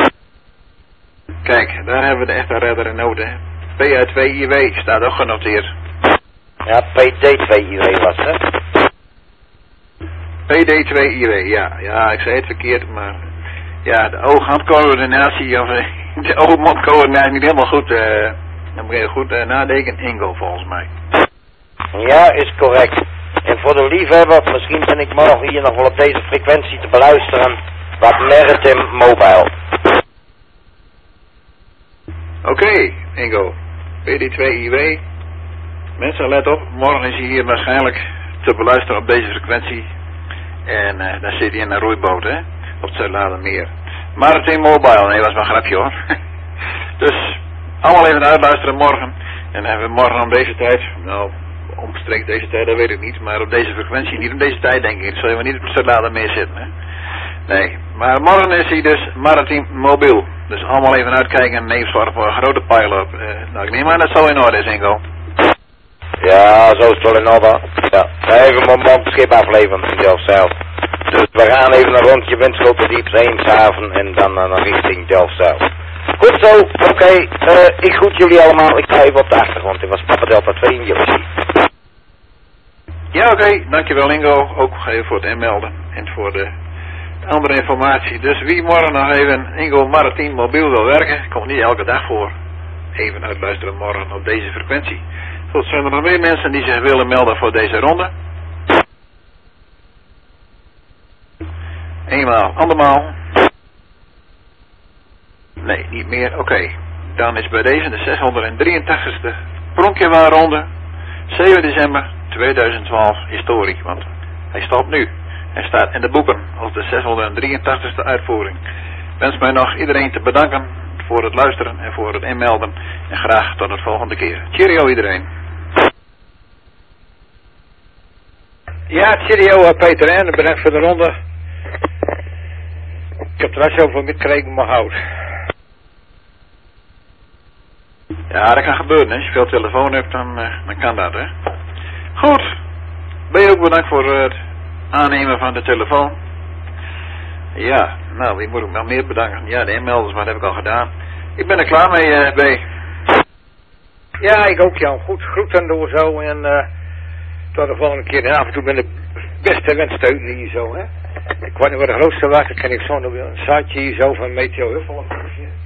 Speaker 1: Kijk, daar hebben we de echte redder in nood, hè. PA2IW staat ook genoteerd.
Speaker 15: Ja, PD2IW was het, hè?
Speaker 1: PD2IW, ja. Ja, ik zei het verkeerd, maar... Ja, de oog-handcoördinatie, of de oog-mondcoördinatie niet helemaal goed. Dan moet je goed nadenken. Ingo, volgens mij.
Speaker 15: Ja, is correct. En voor de liefhebber, misschien ben ik morgen hier nog wel op deze frequentie te beluisteren. Wat Meritim Mobile.
Speaker 1: Oké, Ingo. PD2IW. Mensen, let op. Morgen is hij hier waarschijnlijk te beluisteren op deze frequentie. En dan zit hij in een roeiboot, hè. Op het Zuidladermeer. Meritim Mobile. Nee, was maar een grapje, hoor. Dus, allemaal even uitluisteren morgen. En dan hebben we morgen om deze tijd... Nou, omstreeks deze tijd, dat weet ik niet. Maar op deze frequentie, niet op deze tijd, denk ik. Dan zul je maar niet op het Zuidladermeer zitten, hè. Nee, maar morgen is hij dus Meritim Mobiel. Dus allemaal even uitkijken en even zorgen voor een grote pile-up. Nou, ik neem aan dat het zo in orde is, Ingo.
Speaker 15: Ja, zo is het wel in orde. Ja, even mijn mondschip afleveren in Delfzijl. Dus we gaan even een rondje Winschoten Eemshaven en dan richting Delfzijl. Goed zo, oké. Ik groet jullie allemaal. Ik ga even op de achtergrond. Dit was Papa Delta 2 in Josie.
Speaker 1: Ja, oké. Dankjewel, Ingo. Ook even voor het inmelden en voor de andere informatie. Dus wie morgen nog even Ingo Meritim Mobiel wil werken, komt niet elke dag voor. Even uitluisteren morgen op deze frequentie. Goed, zijn er nog meer mensen die zich willen melden voor deze ronde? Eenmaal, andermaal. Nee, niet meer. Oké. Dan is bij deze de 683ste Pronkjewaarronde 7 december 2012 historie. Want hij stopt nu. Hij staat in de boeken als de 683ste uitvoering. Ik wens mij nog iedereen te bedanken voor het luisteren en voor het inmelden. En graag tot de volgende keer. Cheerio iedereen.
Speaker 7: Ja, cheerio Peter en bedankt voor de ronde. Ik heb er wel zoveel metgekregen maar hout.
Speaker 1: Ja, dat kan gebeuren, hè. Als je veel telefoon hebt, dan kan dat, hè. Goed. Ben je ook bedankt voor het aannemen van de telefoon. Ja, nou, wie moet ik nog meer bedanken? Ja, de inmelders, maar dat heb ik al gedaan. Ik ben er klaar mee, B.
Speaker 7: Ja, ik ook, Jan. Goed, groeten door zo en tot de volgende keer. En af en toe ben ik beste wensteunen hier zo, hè. Ik word nu weer de grootste was, dan kan ik zo nog weer een zaadje hier zo van Meteo Huffel. Oh,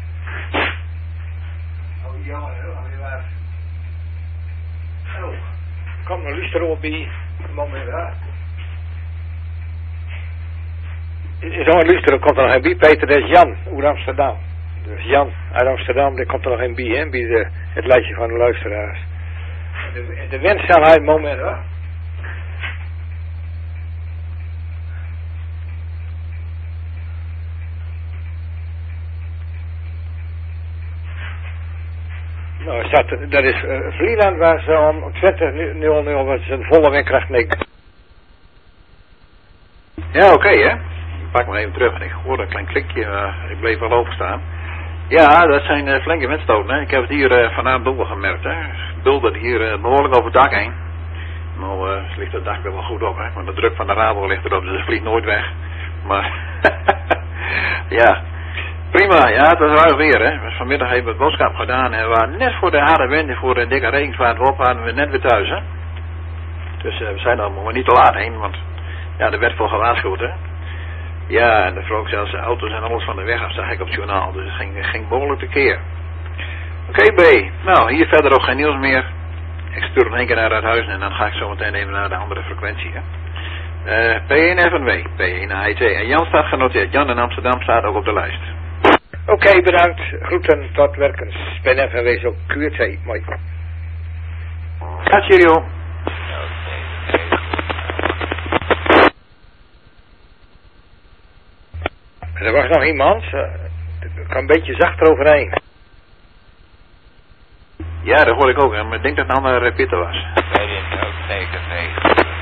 Speaker 7: ja, alweer. Oh, kom nog luisteren op bij. Moment, hè. Zo'n luisteren komt er nog een bij, Peter, dat is Jan, uit Amsterdam. Dus Jan uit Amsterdam, daar komt er nog een bij, hè, bij het lijstje van de luisteraars. De wenszaamheid, moment, hè. Nou, dat is Vlieland waar ze om 20:00 was een volle windkracht 9.
Speaker 1: Ja, oké, hè. Ik pak maar even terug. Ik hoorde een klein klikje, ik bleef wel overstaan. Ja, dat zijn flinke windstoten, hè. Ik heb het hier vanavond ook wel gemerkt, hè. Het buldert hier behoorlijk over het dak heen. Nou, ligt het dak er wel goed op, hè. Want de druk van de radar ligt erop, dus het vliegt nooit weg. Maar, ja. Prima, ja, het was ruim weer, hè. Dus vanmiddag hebben we het boodschap gedaan en we waren net voor de harde wind en voor de dikke regenswaard op, waren we net weer thuis, hè. Dus we zijn er maar niet te laat heen, want ja, er werd voor gewaarschuwd, hè. Ja, en er vloog zelfs de auto's en alles van de weg af, zag ik op het journaal, dus het ging behoorlijk tekeer. Oké, B. Nou, hier verder ook geen nieuws meer. Ik stuur hem 1 keer naar het huis en dan ga ik zo meteen even naar de andere frequentie, hè. P1 FNW, P1 AIT. En Jan staat genoteerd. Jan in Amsterdam staat ook op de lijst.
Speaker 7: Oké, bedankt. Groeten tot werkens. Ben FNW zo QT. Mooi.
Speaker 1: Ja, cheerio.
Speaker 7: Er was nog iemand. Ik kan een beetje zachter overheen.
Speaker 1: Ja, dat hoor ik ook, maar ik denk dat het een andere repeater was.
Speaker 15: Weet je ook zeker mee?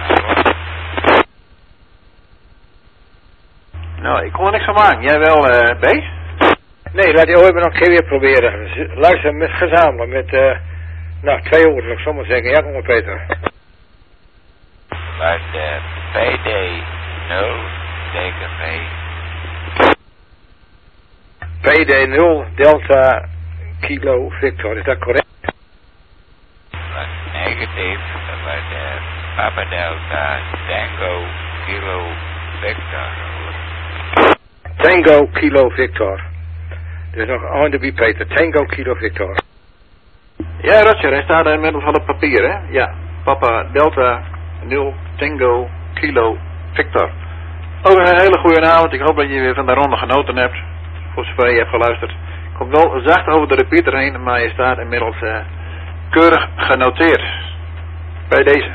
Speaker 1: Nou, ik kon er niks van maken. Jij wel, B?
Speaker 7: Nee, laat je ooit nog een keer weer proberen. Luister met gezamenlijk, met, 2 uur, nog zomaar zeggen. Ja, kom maar, Peter.
Speaker 15: Luister, PD 0, DKV.
Speaker 7: PD 0, Delta, Kilo, Victor, is dat correct?
Speaker 15: Negatief, luister, Papa Delta, Tango, Kilo, Victor.
Speaker 7: Tango, Kilo, Victor. Dus nog aan de Peter, Tango, Kilo, Victor.
Speaker 1: Ja, Roger, hij staat inmiddels al op papier, hè? Ja, Papa Delta 0 Tango Kilo Victor. Ook een hele goede avond. Ik hoop dat je weer van de ronde genoten hebt. Voor zover je hebt geluisterd. Ik kom wel zacht over de repeater heen, maar je staat inmiddels keurig genoteerd. Bij deze.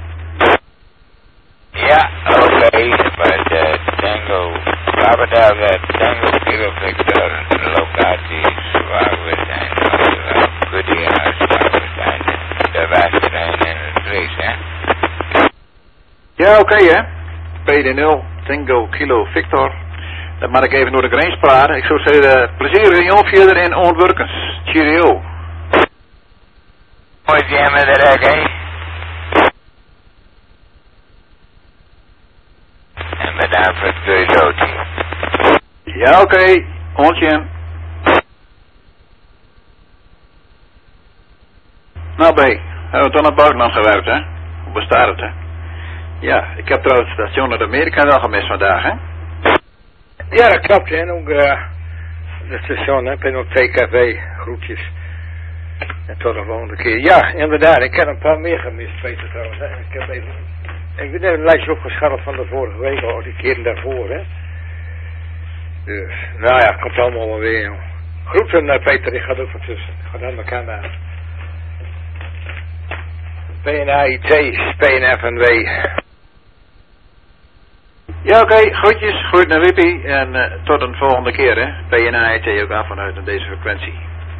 Speaker 15: Ja, oké, bij de Tango, Papa Delta Tango Kilo Victor, de locaties waar we zijn, Goodyear's, waar we zijn, de Westerijn en het Dries, hè?
Speaker 1: Ja, oké, hè? PD0 Tango Kilo Victor. Dan mag ik even door de grens praten. Ik zou zeggen, plezier in verder in ontwerkens. Cheerio.
Speaker 15: Mooi jammer er ook, hè? En bedankt voor het curiosity.
Speaker 1: Ja, oké. Ontje. Nou, B. Hebben we toch naar buitenland gewerkt, hè? Hoe bestaat het, hè? Ja, ik heb trouwens het station naar Amerika wel gemist vandaag, hè?
Speaker 7: Ja, dat klopt, hè. En ook het station, hè. En ook TKV, groetjes. En tot de volgende keer. Ja, inderdaad, ik heb een paar meer gemist, Peter, trouwens, hè. Ik heb even... Ik ben een lijstje opgescharreld van de vorige week, al die keren daarvoor, hè. Dus, nou ja, komt allemaal wel weer, joh. Groeten, Peter, ik ga er ook van tussen. Ik ga aan elkaar naar. PNAIT, PNFNW.
Speaker 1: Ja, oké, groetjes, groet naar Wippie en tot een volgende keer, hè. PNAIT ook aan vanuit deze frequentie.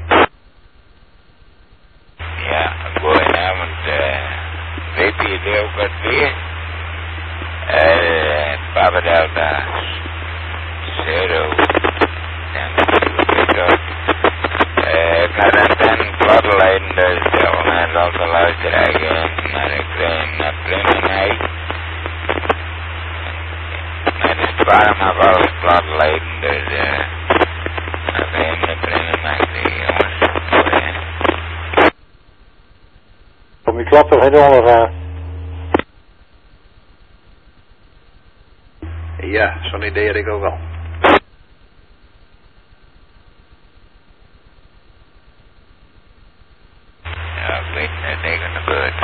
Speaker 15: Ja, goedenavond, Wippie, is ook wat weer. Papa Delta, Zero, Victor. Ik had een ten platleiden, dus net al te luisteren naar de Krimmenij. Met de Spaar maar wel eens platleiden, dus nog even de Krimmenij, jongens.
Speaker 14: Kom je klap toch geen ondergaan?
Speaker 1: Ja, zo'n idee had ik ook wel.
Speaker 15: Ja, ik weet net tegen de beurt.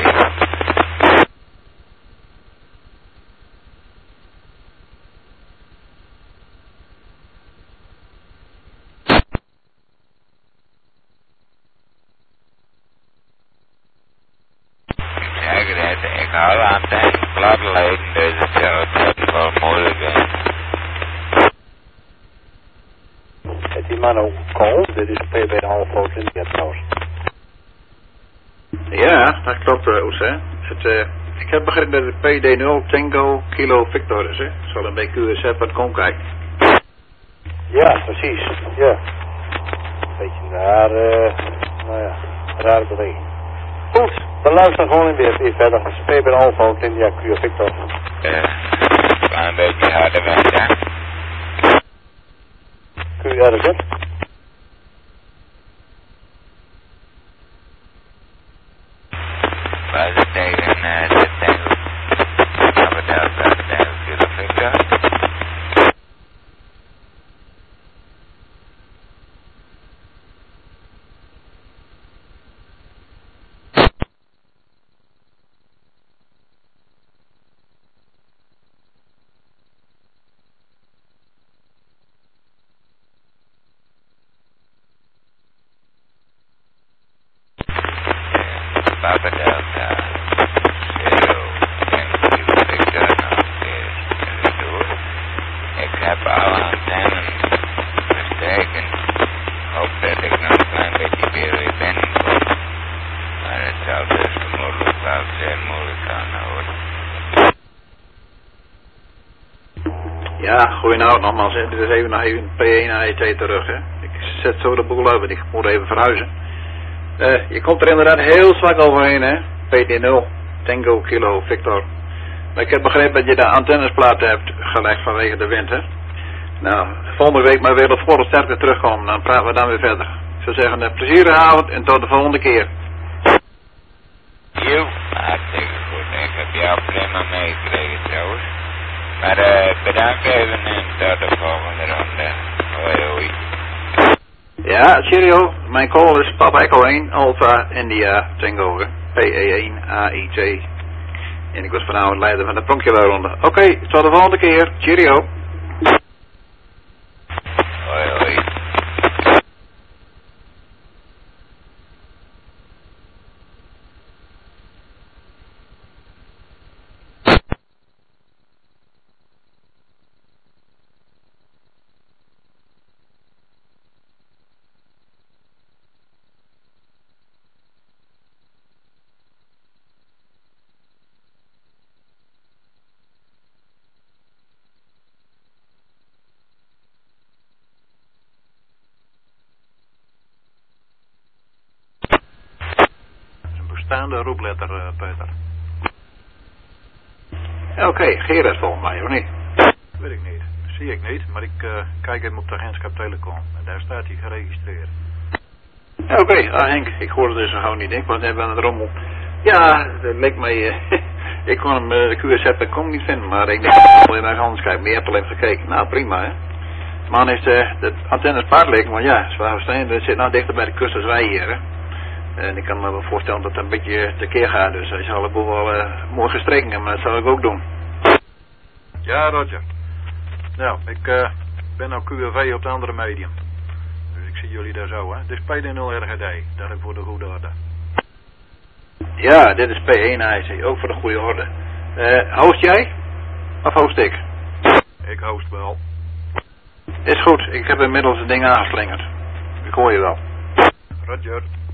Speaker 15: Ik hou aan het platleiden, dus het is wel moeilijk.
Speaker 14: Het die man ook call, dit is PB Alpha India trouwens.
Speaker 1: Ja, dat klopt, Oes, hè. Ik heb begrepen dat het PD0 Tango Kilo Victor is, hè. Ik zal een bij QSF.com kijken.
Speaker 14: Ja, precies, ja. Beetje een rare beweging. Goed, dan luisteren gewoon weer verder. Het is PB Alpha India Kilo Victor.
Speaker 15: Een beetje harder weg, hè.
Speaker 14: Kun je ergens op?
Speaker 15: Waar ze tegen de Tango, Papa Delta, Tango Kilo Victor. Papa Delta, Zero, Tango Kilo Victor, nog eens door. Ik heb alle antennen versterken. Hoop dat ik nog een klein beetje weer binnenkom.
Speaker 1: Ja, goedenavond nogmaals. Hè. Dit is even nog even P1 AET terug. Hè. Ik zet zo de boel over. Ik moet even verhuizen. Je komt er inderdaad heel zwak overheen, hè. PD0, Tango, Kilo, Victor. Maar ik heb begrepen dat je de antennesplaten hebt gelegd vanwege de wind, hè. Nou, volgende week maar weer op volle sterkte terugkomen. Dan praten we dan weer verder. Ik zou zeggen, een plezierige avond en tot de volgende keer.
Speaker 16: Jo, hartstikke goed. Ik heb jou prima meegekregen trouwens. Maar bedankt even en tot de volgende ronde. Hoi hoi.
Speaker 1: Ja, cheerio. Mijn call is Papa Echo 1, Alpha India Tango, PE1 AIT. En ik was vanavond leider van de pronkje-ronde. Oké, tot de volgende keer. Cheerio.
Speaker 16: Hoi hoi.
Speaker 1: Bestaande roepletter, Peter. Oké, Gerard volgens mij, of niet? Weet ik niet. Zie ik niet, maar ik kijk even op de agentschap Telecom. En daar staat hij geregistreerd. Oké, Henk, ik hoorde dus zo gauw niet. Ik was net aan het rommel. Ja, dat leek mij... ik kon hem de QSZ.com niet vinden, maar ik denk dat ik naar anders kijken. Maar je hebt al even gekeken. Nou, prima, hè. Man is de antennes paard liggen, maar ja, zwaar steen. Dat zit nou dichter bij de kust als wij hier, hè. En ik kan me wel voorstellen dat het een beetje tekeer gaat, dus hij zal de boel wel mooi gestreken hebben, maar dat zal ik ook doen. Ja, Roger. Nou, ik ben nou QRV op de andere medium. Dus ik zie jullie daar zo, hè. Dit is PD0 RGD, dat is voor de goede orde. Ja, dit is P1 IC, ook voor de goede orde. Host jij? Of host ik? Ik host wel. Is goed, ik heb inmiddels het ding aangeslingerd. Ik hoor je wel. Roger.